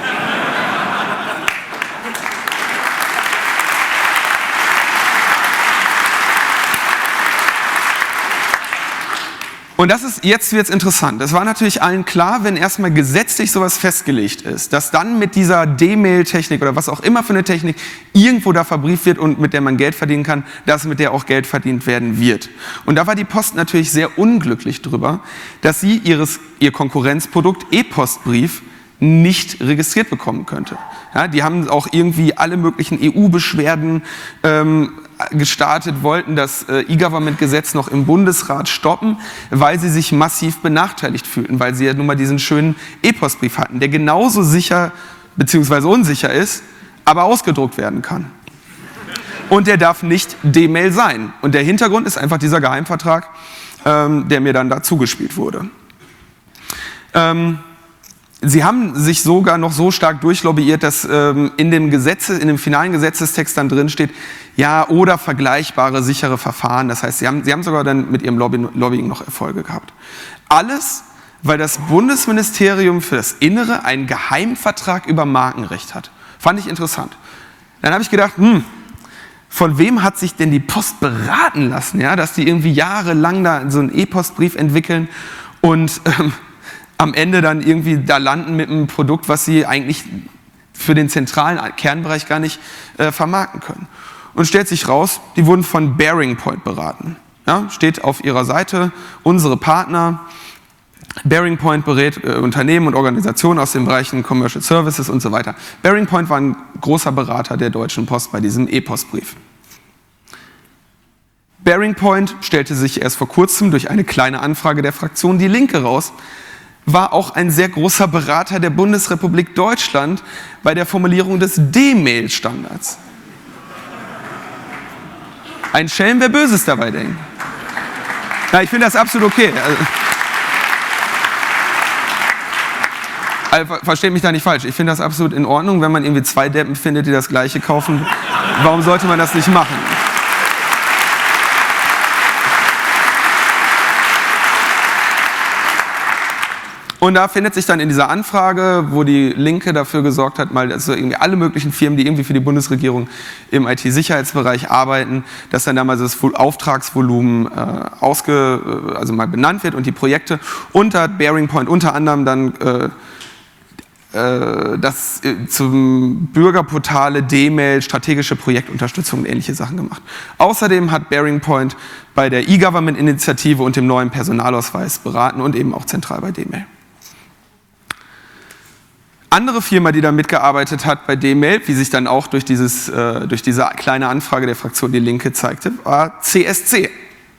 Und das ist, jetzt wird's interessant. Es war natürlich allen klar, wenn erstmal gesetzlich sowas festgelegt ist, dass dann mit dieser D-Mail-Technik oder was auch immer für eine Technik irgendwo da verbrieft wird und mit der man Geld verdienen kann, dass mit der auch Geld verdient werden wird. Und da war die Post natürlich sehr unglücklich drüber, dass sie ihres, ihr Konkurrenzprodukt E-Postbrief nicht registriert bekommen könnte. Ja, die haben auch irgendwie alle möglichen E U-Beschwerden ähm, gestartet, wollten das äh, E-Government-Gesetz noch im Bundesrat stoppen, weil sie sich massiv benachteiligt fühlten, weil sie ja nun mal diesen schönen E-Postbrief hatten, der genauso sicher bzw. unsicher ist, aber ausgedruckt werden kann. Und der darf nicht D-Mail sein. Und der Hintergrund ist einfach dieser Geheimvertrag, ähm, der mir dann da zugespielt wurde. Ähm, Sie haben sich sogar noch so stark durchlobbyiert, dass ähm, in dem Gesetze, in dem finalen Gesetzestext dann drin steht, ja, oder vergleichbare sichere Verfahren. Das heißt, Sie haben, Sie haben sogar dann mit Ihrem Lobby, Lobbying noch Erfolge gehabt. Alles, weil das Bundesministerium für das Innere einen Geheimvertrag über Markenrecht hat. Fand ich interessant. Dann habe ich gedacht, hm, von wem hat sich denn die Post beraten lassen, ja, dass die irgendwie jahrelang da so einen E-Postbrief entwickeln und ähm, am Ende dann irgendwie da landen mit einem Produkt, was sie eigentlich für den zentralen Kernbereich gar nicht äh, vermarkten können. Und stellt sich raus, die wurden von Bearing Point beraten. Ja, steht auf ihrer Seite, unsere Partner. Bearing Point berät äh, Unternehmen und Organisationen aus den Bereichen Commercial Services und so weiter. Bearing Point war ein großer Berater der Deutschen Post bei diesem E-Postbrief. Bearing Point stellte sich erst vor kurzem durch eine kleine Anfrage der Fraktion Die Linke raus, war auch ein sehr großer Berater der Bundesrepublik Deutschland bei der Formulierung des D-Mail-Standards. Ein Schelm, wer Böses dabei denkt. Na, ich finde das absolut okay. Also, also, versteht mich da nicht falsch. Ich finde das absolut in Ordnung, wenn man irgendwie zwei Deppen findet, die das Gleiche kaufen. Warum sollte man das nicht machen? Und da findet sich dann in dieser Anfrage, wo die Linke dafür gesorgt hat, mal also irgendwie alle möglichen Firmen, die irgendwie für die Bundesregierung im I T-Sicherheitsbereich arbeiten, dass dann damals das Auftragsvolumen äh, ausge, also mal benannt wird und die Projekte. Und da hat Bearing Point unter anderem dann äh, äh, das äh, zum Bürgerportale, D-Mail, strategische Projektunterstützung und ähnliche Sachen gemacht. Außerdem hat Bearing Point bei der E-Government-Initiative und dem neuen Personalausweis beraten und eben auch zentral bei D-Mail. Andere Firma, die da mitgearbeitet hat bei D-Mail, wie sich dann auch durch, dieses, äh, durch diese kleine Anfrage der Fraktion Die Linke zeigte, war C S C.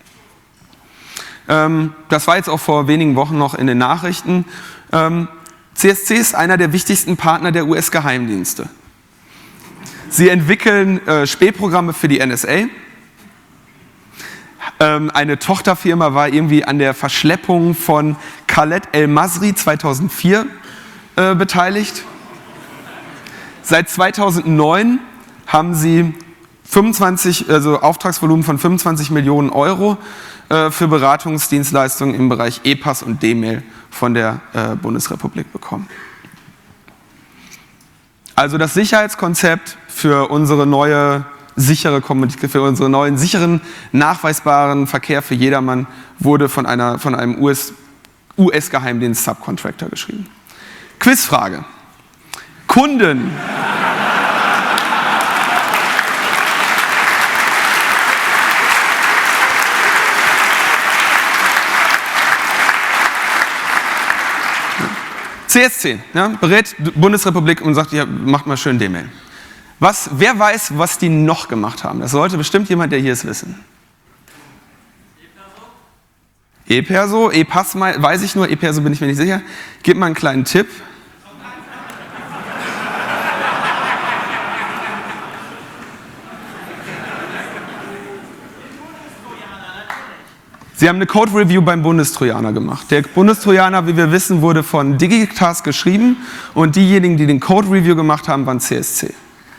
Ähm, das war jetzt auch vor wenigen Wochen noch in den Nachrichten. Ähm, C S C ist einer der wichtigsten Partner der U S-Geheimdienste. Sie entwickeln äh, Spähprogramme für die N S A. Ähm, eine Tochterfirma war irgendwie an der Verschleppung von Khaled El-Masri zweitausendvier äh, beteiligt. Seit zweitausendneun haben sie fünfundzwanzig, also Auftragsvolumen von fünfundzwanzig Millionen Euro äh, für Beratungsdienstleistungen im Bereich E-Pass und D-Mail von der äh, Bundesrepublik bekommen. Also das Sicherheitskonzept für unsere neue sichere für unseren neuen sicheren, nachweisbaren Verkehr für jedermann wurde von, einer, von einem U S-Geheimdienst-Subcontractor geschrieben. Quizfrage. Kunden. C S C, ja, berät Bundesrepublik und sagt, ja, macht mal schön D-Mail. Was, wer weiß, was die noch gemacht haben? Das sollte bestimmt jemand, der hier ist, wissen. E-Perso, E-Pass weiß ich nur, E-Perso bin ich mir nicht sicher. Gib mal einen kleinen Tipp. Sie haben eine Code-Review beim Bundestrojaner gemacht. Der Bundestrojaner, wie wir wissen, wurde von Digitask geschrieben und diejenigen, die den Code-Review gemacht haben, waren C S C.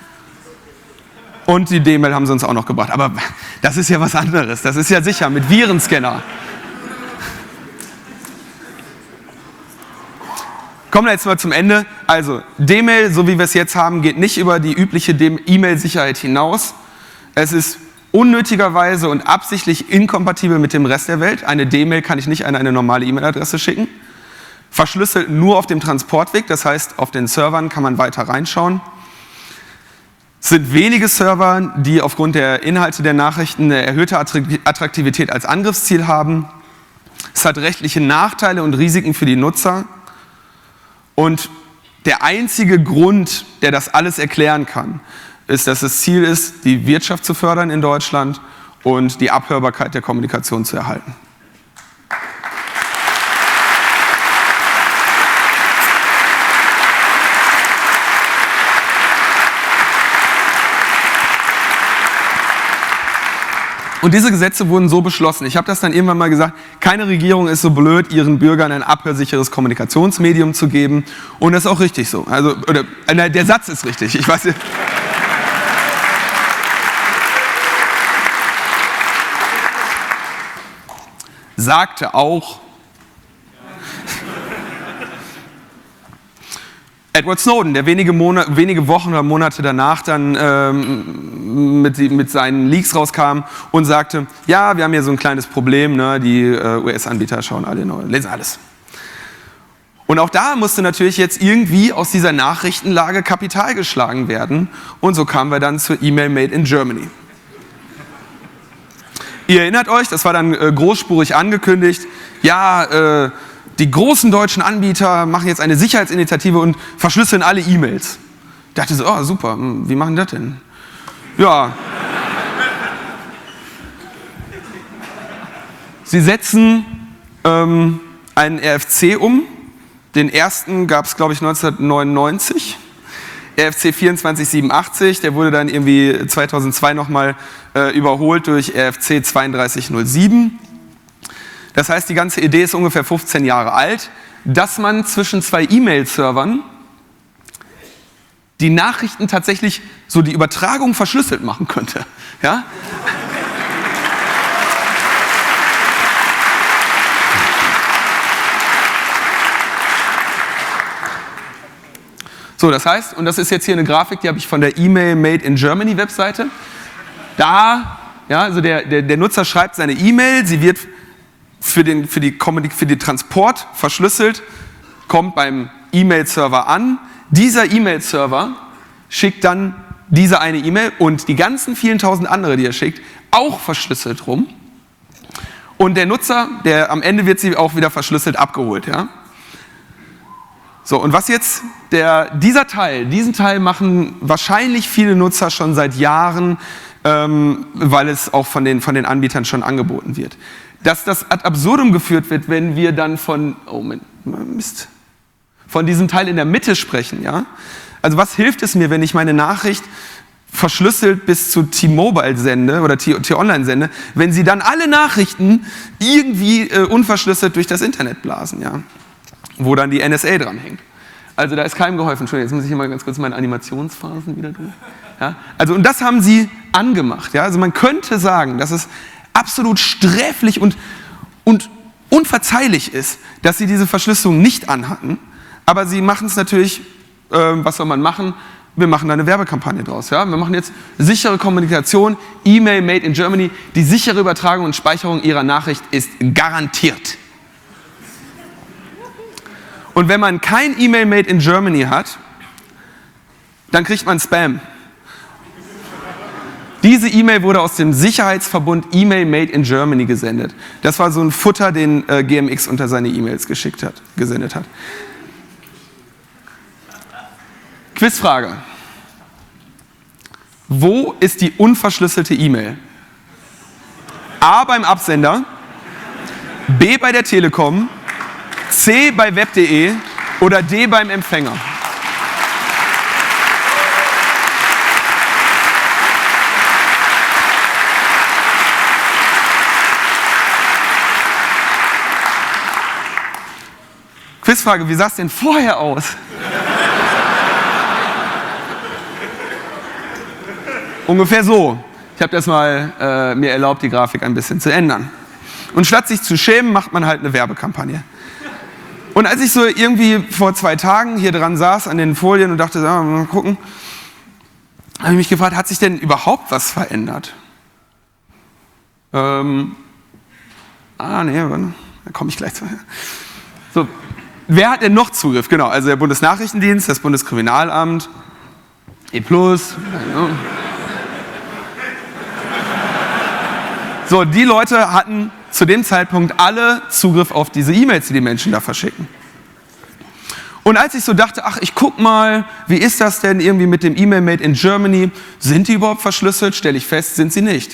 Und die D-Mail haben sie uns auch noch gebracht. Aber das ist ja was anderes. Das ist ja sicher mit Virenscanner. Kommen wir jetzt mal zum Ende. Also, D-Mail, so wie wir es jetzt haben, geht nicht über die übliche E-Mail-Sicherheit hinaus. Es ist unnötigerweise und absichtlich inkompatibel mit dem Rest der Welt. Eine D-Mail kann ich nicht an eine normale E-Mail-Adresse schicken. Verschlüsselt nur auf dem Transportweg, das heißt, auf den Servern kann man weiter reinschauen. Es sind wenige Server, die aufgrund der Inhalte der Nachrichten eine erhöhte Attraktivität als Angriffsziel haben. Es hat rechtliche Nachteile und Risiken für die Nutzer. Und der einzige Grund, der das alles erklären kann, ist, dass das Ziel ist, die Wirtschaft zu fördern in Deutschland und die Abhörbarkeit der Kommunikation zu erhalten. Und diese Gesetze wurden so beschlossen. Ich habe das dann irgendwann mal gesagt, keine Regierung ist so blöd, ihren Bürgern ein abhörsicheres Kommunikationsmedium zu geben. Und das ist auch richtig so. Also, oder, äh, der Satz ist richtig. Ich weiß nicht. Sagte auch Edward Snowden, der wenige, Monate, wenige Wochen oder Monate danach dann ähm, mit, mit seinen Leaks rauskam und sagte, ja, wir haben hier so ein kleines Problem, ne? Die äh, U S-Anbieter schauen alle neu, lesen alles. Und auch da musste natürlich jetzt irgendwie aus dieser Nachrichtenlage Kapital geschlagen werden und so kamen wir dann zur E-Mail Made in Germany. Ihr erinnert euch, das war dann äh, großspurig angekündigt, ja, äh, die großen deutschen Anbieter machen jetzt eine Sicherheitsinitiative und verschlüsseln alle E-Mails. Ich dachte so, oh super, wie machen das denn? Ja. Sie setzen ähm, einen R F C um. Den ersten gab es, glaube ich, neunzehnhundertneunundneunzig. R F C vierundzwanzig siebenundachtzig, der wurde dann irgendwie zweitausendzwei nochmal äh, überholt durch R F C zweiunddreißig null sieben. Das heißt, die ganze Idee ist ungefähr fünfzehn Jahre alt, dass man zwischen zwei E-Mail-Servern die Nachrichten tatsächlich, so die Übertragung verschlüsselt machen könnte. Ja? So, das heißt, und das ist jetzt hier eine Grafik, die habe ich von der E-Mail Made in Germany Webseite. Da, ja, also der, der, der Nutzer schreibt seine E-Mail, sie wird für den, für die, für den Transport verschlüsselt, kommt beim E-Mail-Server an. Dieser E-Mail-Server schickt dann diese eine E-Mail und die ganzen vielen tausend andere, die er schickt, auch verschlüsselt rum. Und der Nutzer, der am Ende wird sie auch wieder verschlüsselt abgeholt. Ja? So, und was jetzt, der, dieser Teil, diesen Teil machen wahrscheinlich viele Nutzer schon seit Jahren, ähm, weil es auch von den, von den Anbietern schon angeboten wird. Dass das ad absurdum geführt wird, wenn wir dann von, oh Mist, von diesem Teil in der Mitte sprechen. Ja? Also was hilft es mir, wenn ich meine Nachricht verschlüsselt bis zu T-Mobile sende oder T-Online sende, wenn sie dann alle Nachrichten irgendwie äh, unverschlüsselt durch das Internet blasen, ja? Wo dann die N S A dran hängt. Also da ist keinem geholfen. Entschuldigung, jetzt muss ich hier mal ganz kurz meine Animationsphasen wieder durch. Ja? Also, und das haben sie angemacht. Ja? Also man könnte sagen, dass es absolut sträflich und, und unverzeihlich ist, dass sie diese Verschlüsselung nicht anhatten, aber sie machen es natürlich, äh, was soll man machen? Wir machen da eine Werbekampagne draus. Ja? Wir machen jetzt sichere Kommunikation, E-Mail made in Germany. Die sichere Übertragung und Speicherung Ihrer Nachricht ist garantiert. Und wenn man kein E-Mail made in Germany hat, dann kriegt man Spam. Diese E-Mail wurde aus dem Sicherheitsverbund E-Mail made in Germany gesendet. Das war so ein Futter, den äh, G M X unter seine E-Mails geschickt hat, gesendet hat. Quizfrage. Wo ist die unverschlüsselte E-Mail? A beim Absender, B bei der Telekom, C bei web punkt de oder D beim Empfänger? Quizfrage, wie sah es denn vorher aus? Ungefähr so. Ich habe das mal äh, mir erlaubt, die Grafik ein bisschen zu ändern. Und statt sich zu schämen, macht man halt eine Werbekampagne. Und als ich so irgendwie vor zwei Tagen hier dran saß an den Folien und dachte, ah, mal gucken, habe ich mich gefragt, hat sich denn überhaupt was verändert? Ähm, ah, nee, da komme ich gleich zu. So, wer hat denn noch Zugriff? Genau, also der Bundesnachrichtendienst, das Bundeskriminalamt, E plus. Ja. So, die Leute hatten zu dem Zeitpunkt alle Zugriff auf diese E-Mails, die die Menschen da verschicken. Und als ich so dachte, ach, ich guck mal, wie ist das denn irgendwie mit dem E-Mail made in Germany? Sind die überhaupt verschlüsselt? Stelle ich fest, sind sie nicht.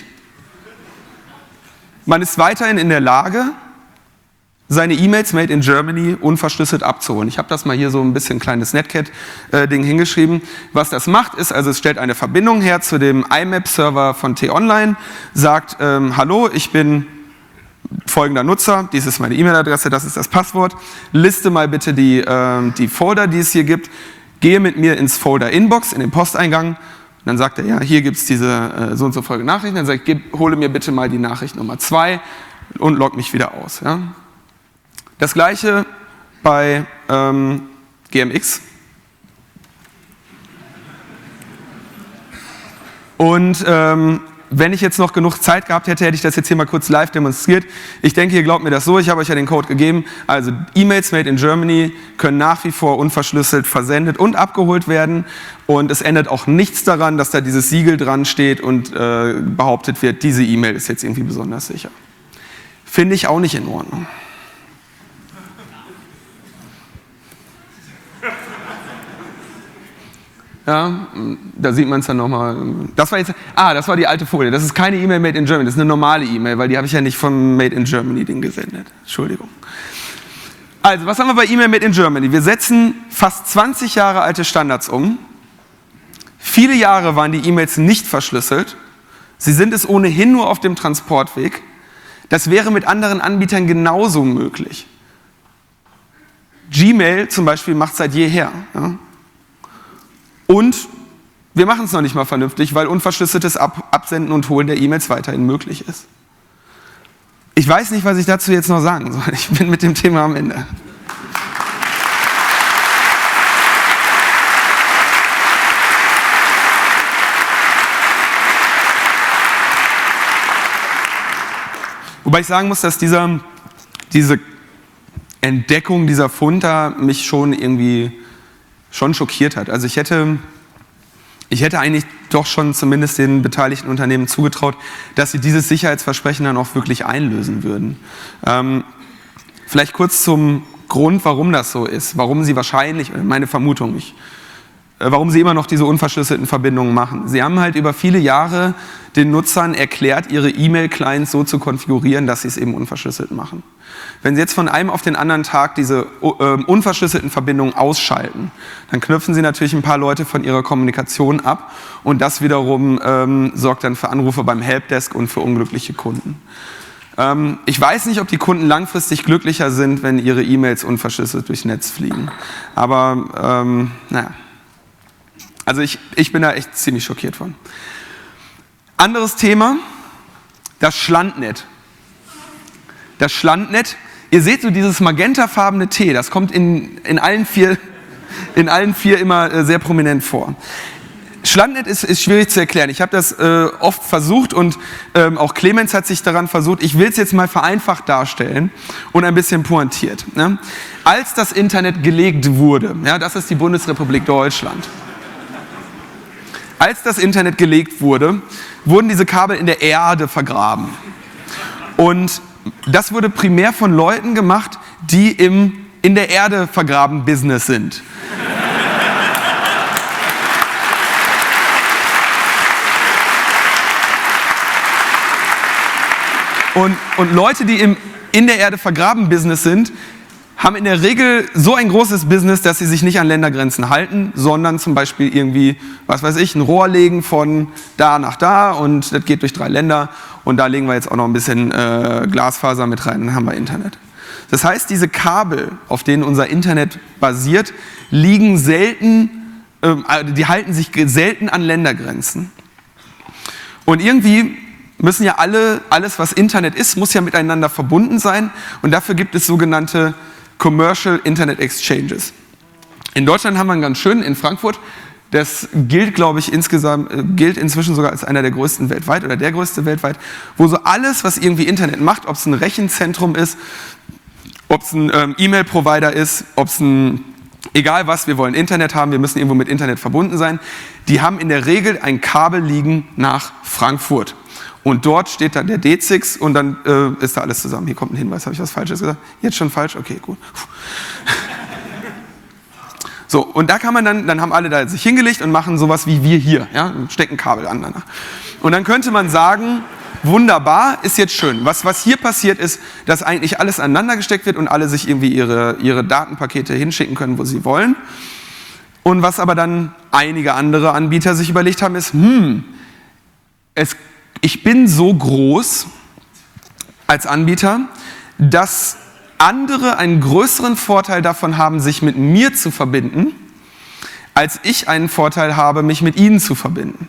Man ist weiterhin in der Lage, seine E-Mails made in Germany unverschlüsselt abzuholen. Ich habe das mal hier so ein bisschen kleines Netcat-Ding hingeschrieben. Was das macht, ist, also es stellt eine Verbindung her zu dem I M A P-Server von T-Online, sagt, ähm, hallo, ich bin folgender Nutzer, dies ist meine E-Mail-Adresse, das ist das Passwort, liste mal bitte die, ähm, die Folder, die es hier gibt, gehe mit mir ins Folder Inbox, in den Posteingang, und dann sagt er, ja, hier gibt es diese äh, so und so Folge Nachrichten, dann sagt er, hole mir bitte mal die Nachricht Nummer zwei und log mich wieder aus. Ja? Das gleiche bei ähm, G M X. Und ähm, wenn ich jetzt noch genug Zeit gehabt hätte, hätte ich das jetzt hier mal kurz live demonstriert. Ich denke, ihr glaubt mir das so, ich habe euch ja den Code gegeben. Also E-Mails made in Germany können nach wie vor unverschlüsselt versendet und abgeholt werden. Und es ändert auch nichts daran, dass da dieses Siegel dran steht und äh, behauptet wird, diese E-Mail ist jetzt irgendwie besonders sicher. Finde ich auch nicht in Ordnung. Ja, da sieht man es dann nochmal. Das war jetzt, ah, das war die alte Folie. Das ist keine E-Mail made in Germany, das ist eine normale E-Mail, weil die habe ich ja nicht vom Made in Germany Ding gesendet. Entschuldigung. Also, was haben wir bei E-Mail made in Germany? Wir setzen fast zwanzig Jahre alte Standards um. Viele Jahre waren die E-Mails nicht verschlüsselt. Sie sind es ohnehin nur auf dem Transportweg. Das wäre mit anderen Anbietern genauso möglich. Gmail zum Beispiel macht es seit jeher. Ja? Und wir machen es noch nicht mal vernünftig, weil unverschlüsseltes Ab- Absenden und Holen der E-Mails weiterhin möglich ist. Ich weiß nicht, was ich dazu jetzt noch sagen soll. Ich bin mit dem Thema am Ende. Wobei ich sagen muss, dass dieser, diese Entdeckung, dieser Fund da mich schon irgendwie schon schockiert hat. Also ich hätte, ich hätte eigentlich doch schon zumindest den beteiligten Unternehmen zugetraut, dass sie dieses Sicherheitsversprechen dann auch wirklich einlösen würden. Ähm, vielleicht kurz zum Grund, warum das so ist, warum sie wahrscheinlich, meine Vermutung, ich, äh, warum sie immer noch diese unverschlüsselten Verbindungen machen. Sie haben halt über viele Jahre den Nutzern erklärt, ihre E-Mail-Clients so zu konfigurieren, dass sie es eben unverschlüsselt machen. Wenn Sie jetzt von einem auf den anderen Tag diese äh, unverschlüsselten Verbindungen ausschalten, dann knüpfen Sie natürlich ein paar Leute von ihrer Kommunikation ab und das wiederum ähm, sorgt dann für Anrufe beim Helpdesk und für unglückliche Kunden. Ähm, ich weiß nicht, ob die Kunden langfristig glücklicher sind, wenn ihre E-Mails unverschlüsselt durchs Netz fliegen. Aber ähm, naja. Also ich, ich bin da echt ziemlich schockiert von. Anderes Thema, das Schlandnet. Das Schlandnet, ihr seht so dieses magentafarbene T, das kommt in, in, allen, vier, in allen vier immer äh, sehr prominent vor. Schlandnet ist, ist schwierig zu erklären. Ich habe das äh, oft versucht und ähm, auch Clemens hat sich daran versucht. Ich will es jetzt mal vereinfacht darstellen und ein bisschen pointiert. Ne? Als das Internet gelegt wurde, ja, das ist die Bundesrepublik Deutschland. Als das Internet gelegt wurde, wurden diese Kabel in der Erde vergraben. Und das wurde primär von Leuten gemacht, die im in der Erde vergraben Business sind. Und, und Leute, die im in der Erde vergraben Business sind, haben in der Regel so ein großes Business, dass sie sich nicht an Ländergrenzen halten, sondern zum Beispiel irgendwie, was weiß ich, ein Rohr legen von da nach da und das geht durch drei Länder und da legen wir jetzt auch noch ein bisschen äh, Glasfaser mit rein, dann haben wir Internet. Das heißt, diese Kabel, auf denen unser Internet basiert, liegen selten, äh, die halten sich selten an Ländergrenzen. Und irgendwie müssen ja alle, alles was Internet ist, muss ja miteinander verbunden sein und dafür gibt es sogenannte Commercial Internet Exchanges. In Deutschland haben wir einen ganz schönen, in Frankfurt, das gilt, glaube ich, insgesamt, gilt inzwischen sogar als einer der größten weltweit oder der größte weltweit, wo so alles, was irgendwie Internet macht, ob es ein Rechenzentrum ist, ob es ein ähm, E-Mail-Provider ist, ob es ein, egal was, wir wollen Internet haben, wir müssen irgendwo mit Internet verbunden sein, die haben in der Regel ein Kabel liegen nach Frankfurt. Und dort steht dann der D sechs und dann äh, ist da alles zusammen. Hier kommt ein Hinweis, habe ich was Falsches gesagt? Jetzt schon falsch? Okay, gut. So, und da kann man dann, dann haben alle da sich hingelegt und machen sowas wie wir hier, ja, stecken Kabel aneinander. Und dann könnte man sagen, wunderbar, ist jetzt schön. Was, was hier passiert ist, dass eigentlich alles aneinander gesteckt wird und alle sich irgendwie ihre, ihre Datenpakete hinschicken können, wo sie wollen. Und was aber dann einige andere Anbieter sich überlegt haben, ist, hm, es ich bin so groß als Anbieter, dass andere einen größeren Vorteil davon haben, sich mit mir zu verbinden, als ich einen Vorteil habe, mich mit ihnen zu verbinden.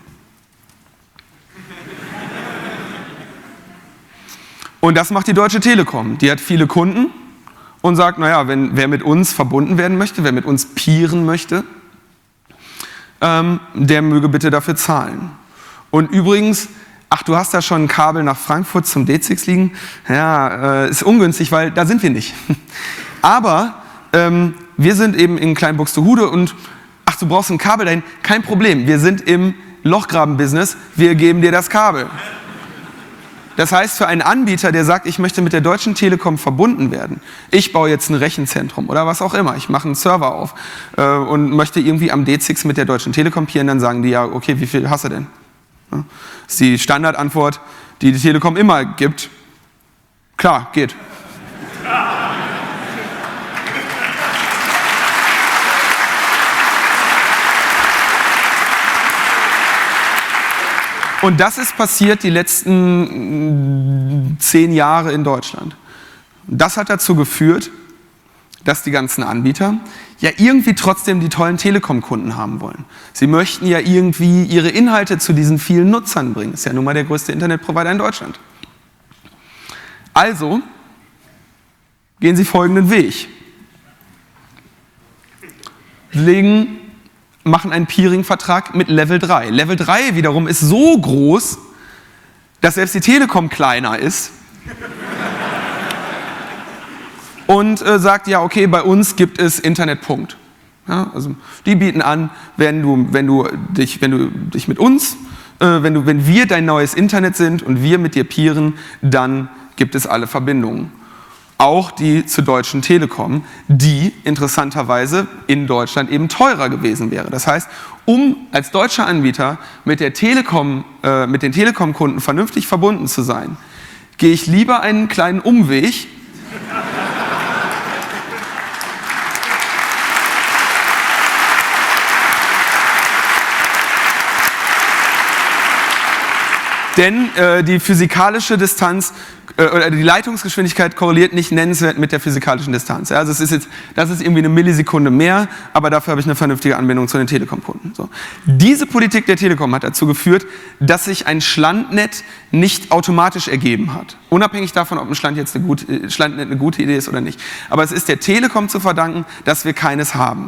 Und das macht die Deutsche Telekom. Die hat viele Kunden und sagt, naja, wenn wer mit uns verbunden werden möchte, wer mit uns peeren möchte, ähm, der möge bitte dafür zahlen. Und übrigens, ach, du hast da schon ein Kabel nach Frankfurt zum D sechs liegen? Ja, äh, ist ungünstig, weil da sind wir nicht. Aber ähm, wir sind eben in Kleinbuxtehude und, ach, du brauchst ein Kabel dahin? Kein Problem, wir sind im Lochgraben-Business, wir geben dir das Kabel. Das heißt, für einen Anbieter, der sagt, ich möchte mit der Deutschen Telekom verbunden werden, ich baue jetzt ein Rechenzentrum oder was auch immer, ich mache einen Server auf äh, und möchte irgendwie am D sechs mit der Deutschen Telekom peeren, dann sagen die, ja, okay, wie viel hast du denn? Das ist die Standardantwort, die die Telekom immer gibt. Klar, geht. Und das ist passiert die letzten zehn Jahre in Deutschland. Das hat dazu geführt, dass die ganzen Anbieter ja irgendwie trotzdem die tollen Telekom-Kunden haben wollen. Sie möchten ja irgendwie ihre Inhalte zu diesen vielen Nutzern bringen. Ist ja nun mal der größte Internetprovider in Deutschland. Also gehen Sie folgenden Weg. Sie legen, machen einen Peering-Vertrag mit Level drei. Level drei wiederum ist so groß, dass selbst die Telekom kleiner ist. Und äh, sagt, ja, okay, bei uns gibt es Internet, Punkt. Ja, also die bieten an, wenn du, wenn du, dich, wenn du dich mit uns, äh, wenn, du, wenn wir dein neues Internet sind und wir mit dir peeren, dann gibt es alle Verbindungen. Auch die zur Deutschen Telekom, die interessanterweise in Deutschland eben teurer gewesen wäre. Das heißt, um als deutscher Anbieter mit, der Telekom, äh, mit den Telekom-Kunden vernünftig verbunden zu sein, gehe ich lieber einen kleinen Umweg, Denn äh, die physikalische Distanz äh, oder die Leitungsgeschwindigkeit korreliert nicht nennenswert mit der physikalischen Distanz. Ja, also es ist jetzt, das ist irgendwie eine Millisekunde mehr, aber dafür habe ich eine vernünftige Anbindung zu den Telekom-Kunden. So. Diese Politik der Telekom hat dazu geführt, dass sich ein Schlandnet nicht automatisch ergeben hat. Unabhängig davon, ob ein Schland jetzt eine gute, Schlandnet eine gute Idee ist oder nicht. Aber es ist der Telekom zu verdanken, dass wir keines haben.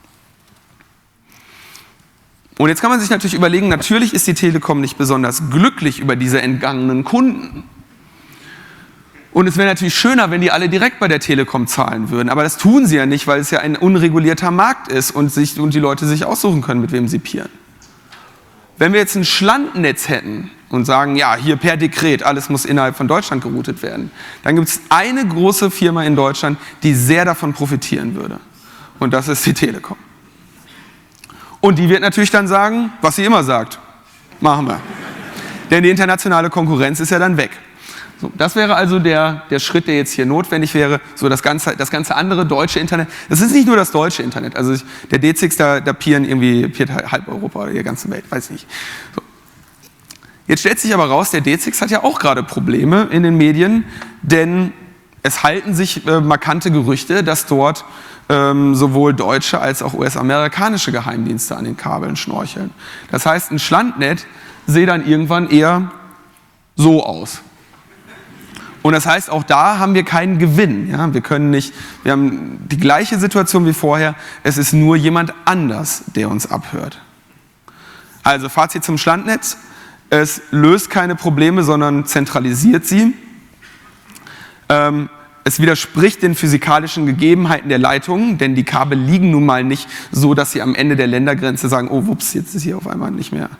Und jetzt kann man sich natürlich überlegen, natürlich ist die Telekom nicht besonders glücklich über diese entgangenen Kunden. Und es wäre natürlich schöner, wenn die alle direkt bei der Telekom zahlen würden. Aber das tun sie ja nicht, weil es ja ein unregulierter Markt ist und, sich, und die Leute sich aussuchen können, mit wem sie peeren. Wenn wir jetzt ein Schlandnetz hätten und sagen, ja, hier per Dekret, alles muss innerhalb von Deutschland geroutet werden, dann gibt es eine große Firma in Deutschland, die sehr davon profitieren würde. Und das ist die Telekom. Und die wird natürlich dann sagen, was sie immer sagt, machen wir. Denn die internationale Konkurrenz ist ja dann weg. So, das wäre also der, der Schritt, der jetzt hier notwendig wäre. So das ganze, das ganze andere deutsche Internet. Das ist nicht nur das deutsche Internet. Also ich, der D Z I X, da, da peeren irgendwie peert halb Europa oder die ganze Welt, weiß ich nicht. So. Jetzt stellt sich aber raus, der D Z I X hat ja auch gerade Probleme in den Medien, denn es halten sich äh, markante Gerüchte, dass dort Ähm, sowohl deutsche als auch U S-amerikanische Geheimdienste an den Kabeln schnorcheln. Das heißt, ein Schlandnet sähe dann irgendwann eher so aus. Und das heißt, auch da haben wir keinen Gewinn. Ja? Wir können nicht, wir haben die gleiche Situation wie vorher, es ist nur jemand anders, der uns abhört. Also Fazit zum Schlandnetz, es löst keine Probleme, sondern zentralisiert sie. Ähm, Es widerspricht den physikalischen Gegebenheiten der Leitungen, denn die Kabel liegen nun mal nicht so, dass sie am Ende der Ländergrenze sagen, oh wups, jetzt ist hier auf einmal nicht mehr.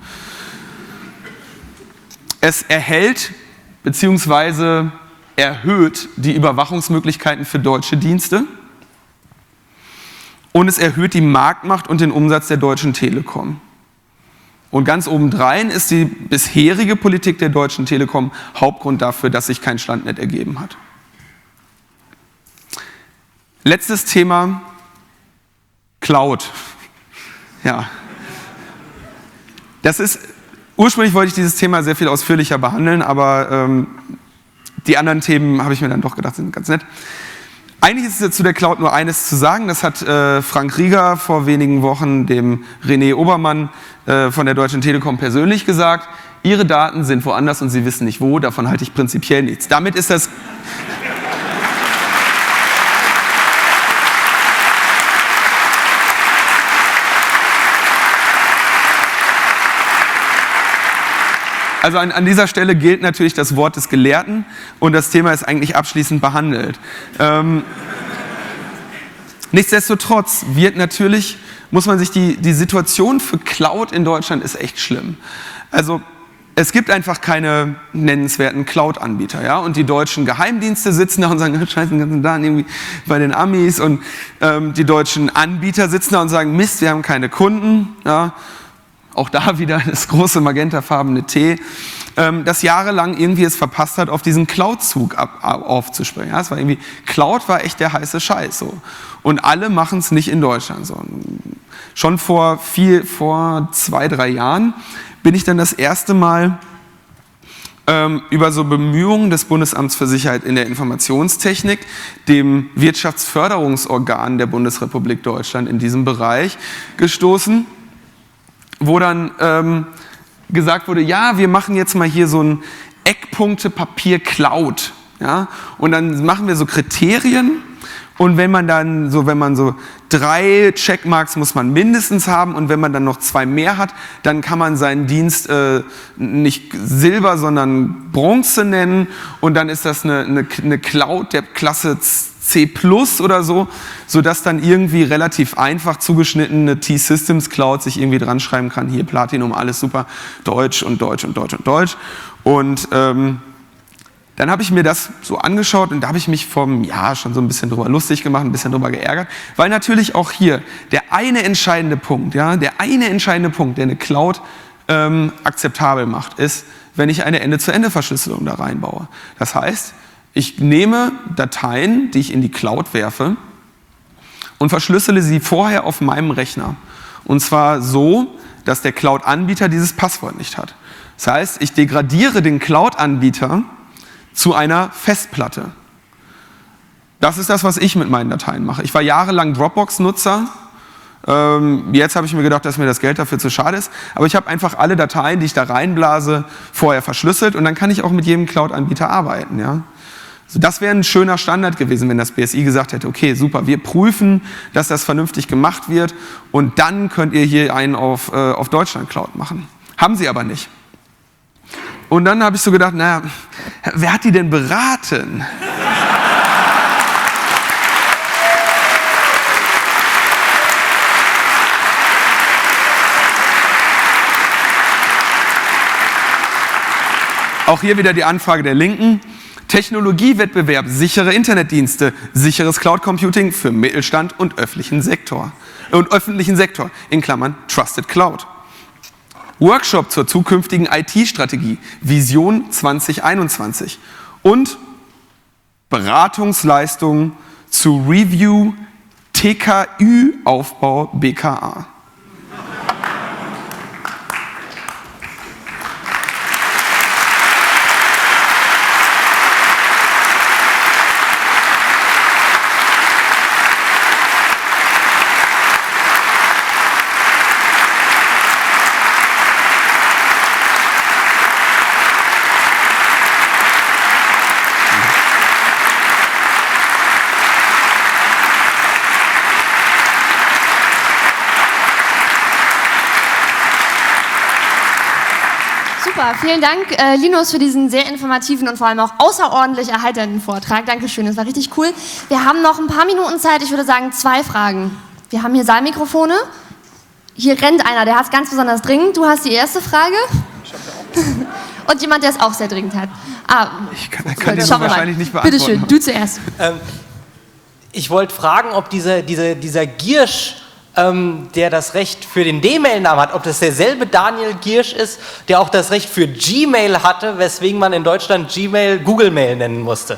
Es erhält bzw. erhöht die Überwachungsmöglichkeiten für deutsche Dienste und es erhöht die Marktmacht und den Umsatz der Deutschen Telekom. Und ganz obendrein ist die bisherige Politik der Deutschen Telekom Hauptgrund dafür, dass sich kein Schlandnet ergeben hat. Letztes Thema, Cloud. Ja. Das ist, ursprünglich wollte ich dieses Thema sehr viel ausführlicher behandeln, aber ähm, die anderen Themen habe ich mir dann doch gedacht, sind ganz nett. Eigentlich ist zu der Cloud nur eines zu sagen, das hat äh, Frank Rieger vor wenigen Wochen dem René Obermann äh, von der Deutschen Telekom persönlich gesagt, Ihre Daten sind woanders und Sie wissen nicht wo, davon halte ich prinzipiell nichts. Damit ist das... Also an, an dieser Stelle gilt natürlich das Wort des Gelehrten und das Thema ist eigentlich abschließend behandelt. Ähm, nichtsdestotrotz wird natürlich, muss man sich die, die Situation für Cloud in Deutschland ist echt schlimm. Also es gibt einfach keine nennenswerten Cloud-Anbieter, ja, und die deutschen Geheimdienste sitzen da und sagen, scheiße, den ganzen Daten irgendwie bei den Amis und ähm, die deutschen Anbieter sitzen da und sagen, Mist, wir haben keine Kunden, ja. Auch da wieder das große magentafarbene T, ähm, das jahrelang irgendwie es verpasst hat, auf diesen Cloud-Zug ab, ab, aufzuspringen. Ja, es war irgendwie, Cloud war echt der heiße Scheiß. So. Und alle machen es nicht in Deutschland. So. Schon vor, viel, vor zwei, drei Jahren bin ich dann das erste Mal ähm, über so Bemühungen des Bundesamts für Sicherheit in der Informationstechnik, dem Wirtschaftsförderungsorgan der Bundesrepublik Deutschland in diesem Bereich, gestoßen, wo dann ähm, gesagt wurde, ja, wir machen jetzt mal hier so ein Eckpunkte-Papier Cloud, ja, und dann machen wir so Kriterien und wenn man dann so, wenn man so drei Checkmarks muss man mindestens haben und wenn man dann noch zwei mehr hat, dann kann man seinen Dienst äh, nicht Silber, sondern Bronze nennen und dann ist das eine, eine, eine Cloud der Klasse C plus oder so, sodass dann irgendwie relativ einfach zugeschnittene T-Systems Cloud sich irgendwie dran schreiben kann, hier Platinum, alles super, Deutsch und Deutsch und Deutsch und Deutsch. Und ähm, dann habe ich mir das so angeschaut und da habe ich mich vom Jahr schon so ein bisschen drüber lustig gemacht, ein bisschen drüber geärgert, weil natürlich auch hier der eine entscheidende Punkt, ja, der eine entscheidende Punkt, der eine Cloud ähm, akzeptabel macht, ist, wenn ich eine Ende-zu-Ende-Verschlüsselung da reinbaue. Das heißt, ich nehme Dateien, die ich in die Cloud werfe und verschlüssele sie vorher auf meinem Rechner. Und zwar so, dass der Cloud-Anbieter dieses Passwort nicht hat. Das heißt, ich degradiere den Cloud-Anbieter zu einer Festplatte. Das ist das, was ich mit meinen Dateien mache. Ich war jahrelang Dropbox-Nutzer. Ähm, jetzt habe ich mir gedacht, dass mir das Geld dafür zu schade ist. Aber ich habe einfach alle Dateien, die ich da reinblase, vorher verschlüsselt und dann kann ich auch mit jedem Cloud-Anbieter arbeiten. Ja? Also das wäre ein schöner Standard gewesen, wenn das B S I gesagt hätte, okay, super, wir prüfen, dass das vernünftig gemacht wird und dann könnt ihr hier einen auf, äh, auf Deutschland Cloud machen. Haben sie aber nicht. Und dann habe ich so gedacht, naja, wer hat die denn beraten? Auch hier wieder die Anfrage der Linken. Technologiewettbewerb, sichere Internetdienste, sicheres Cloud Computing für Mittelstand und öffentlichen Sektor. Und öffentlichen Sektor, in Klammern Trusted Cloud. Workshop zur zukünftigen I T-Strategie, Vision zwanzig einundzwanzig. Und Beratungsleistungen zu Review T K Ü-Aufbau B K A. Super, vielen Dank, äh, Linus, für diesen sehr informativen und vor allem auch außerordentlich erheiternden Vortrag. Dankeschön, das war richtig cool. Wir haben noch ein paar Minuten Zeit, ich würde sagen zwei Fragen. Wir haben hier Saalmikrofone. Hier rennt einer, der hat es ganz besonders dringend. Du hast die erste Frage. Und jemand, der es auch sehr dringend hat. Ah, ich kann, kann die wahrscheinlich nicht beantworten. Bitte schön, du zuerst. Ähm, ich wollte fragen, ob diese, diese, dieser Giersch, ähm, der das Recht für den D-Mail-Namen hat, ob das derselbe Daniel Giersch ist, der auch das Recht für Gmail hatte, weswegen man in Deutschland Gmail Google Mail nennen musste.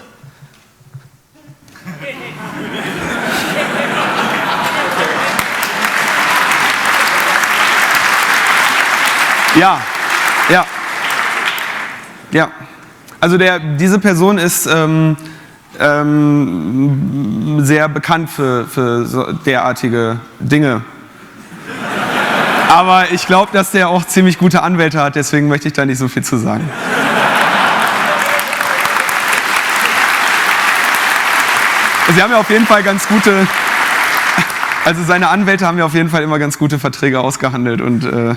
Ja, ja, ja. Also der, diese Person ist ähm, ähm, sehr bekannt für, für so derartige Dinge. Aber ich glaube, dass der auch ziemlich gute Anwälte hat, deswegen möchte ich da nicht so viel zu sagen. Sie haben ja auf jeden Fall ganz gute, also seine Anwälte haben ja auf jeden Fall immer ganz gute Verträge ausgehandelt und äh,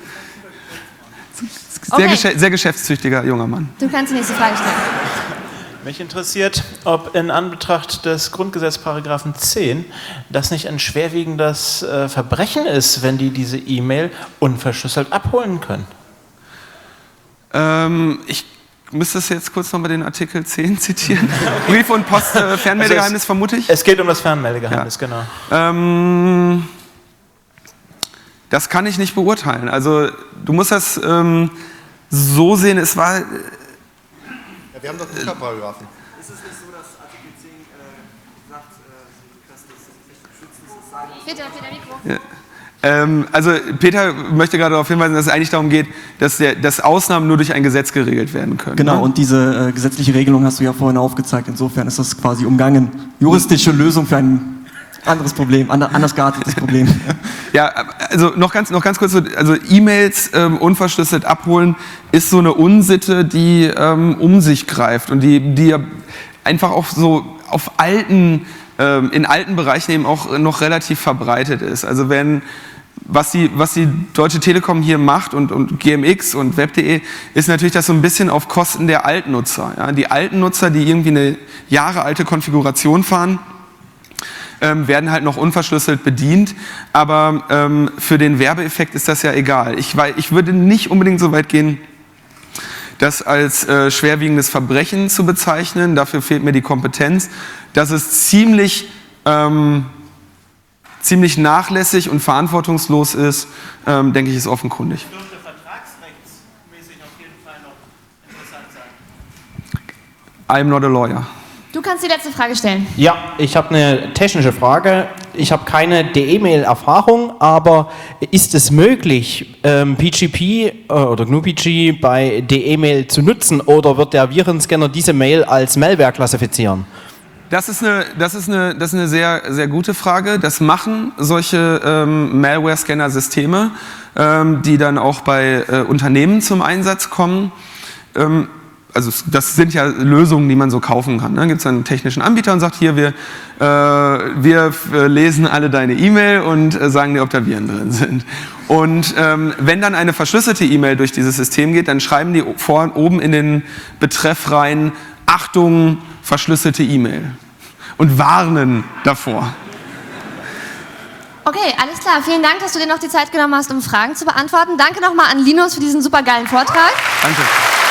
sehr, okay. gesche- sehr geschäftstüchtiger junger Mann. Du kannst die nächste Frage stellen. Mich interessiert, ob in Anbetracht des Grundgesetzparagraphen zehn das nicht ein schwerwiegendes äh, Verbrechen ist, wenn die diese E-Mail unverschlüsselt abholen können. Ähm, ich müsste es jetzt kurz noch mal den Artikel zehn zitieren. Brief- und Post, äh, Fernmeldegeheimnis, also es, vermute ich? Es geht um das Fernmeldegeheimnis, ja. Genau. Ähm, das kann ich nicht beurteilen. Also du musst das ähm, so sehen, es war... Ja, wir haben doch Musterparagraphen. Ist es nicht so, dass Artikel zehn äh, sagt, äh, dass das Recht Peter, Peter, Mikro. Ja. Ähm, also Peter möchte gerade darauf hinweisen, dass es eigentlich darum geht, dass, der, dass Ausnahmen nur durch ein Gesetz geregelt werden können. Genau, ne? und diese äh, gesetzliche Regelung hast du ja vorhin aufgezeigt. Insofern ist das quasi umgangen. Juristische Lösung für ein anderes Problem, ander, anders geartetes Problem. Ja, also noch ganz, noch ganz kurz, so, also E-Mails ähm, unverschlüsselt abholen ist so eine Unsitte, die ähm, um sich greift und die, die ja einfach auch so auf alten, ähm, in alten Bereichen eben auch noch relativ verbreitet ist. Also wenn, was die, was die Deutsche Telekom hier macht und, und G M X und Web punkt de, ist natürlich das so ein bisschen auf Kosten der alten Nutzer. Ja? Die alten Nutzer, die irgendwie eine jahrealte Konfiguration fahren, Ähm, werden halt noch unverschlüsselt bedient, aber ähm, für den Werbeeffekt ist das ja egal. Ich, weil, ich würde nicht unbedingt so weit gehen, das als äh, schwerwiegendes Verbrechen zu bezeichnen, dafür fehlt mir die Kompetenz. Dass es ziemlich, ähm, ziemlich nachlässig und verantwortungslos ist, ähm, denke ich, ist offenkundig. Dürfte vertragsrechtsmäßig auf jeden Fall noch interessant sein. I'm not a lawyer. Du kannst die letzte Frage stellen. Ja, ich habe eine technische Frage. ich habe keine D E-Mail-Erfahrung, aber ist es möglich, ähm, P G P äh, oder G N U P G bei D E-Mail zu nutzen oder wird der Virenscanner diese Mail als Malware klassifizieren? Das ist eine, das ist eine, das ist eine sehr, sehr gute Frage. Das machen solche ähm, Malware-Scanner-Systeme, ähm, die dann auch bei äh, Unternehmen zum Einsatz kommen. Ähm, also das sind ja Lösungen, die man so kaufen kann. Da gibt es einen technischen Anbieter und sagt, hier, wir, äh, wir lesen alle deine E-Mail und äh, sagen dir, ob da Viren drin sind. Und ähm, wenn dann eine verschlüsselte E-Mail durch dieses System geht, dann schreiben die vor, oben in den Betreff rein, Achtung, verschlüsselte E-Mail und warnen davor. Okay, alles klar. Vielen Dank, dass du dir noch die Zeit genommen hast, um Fragen zu beantworten. Danke nochmal an Linus für diesen supergeilen Vortrag. Danke.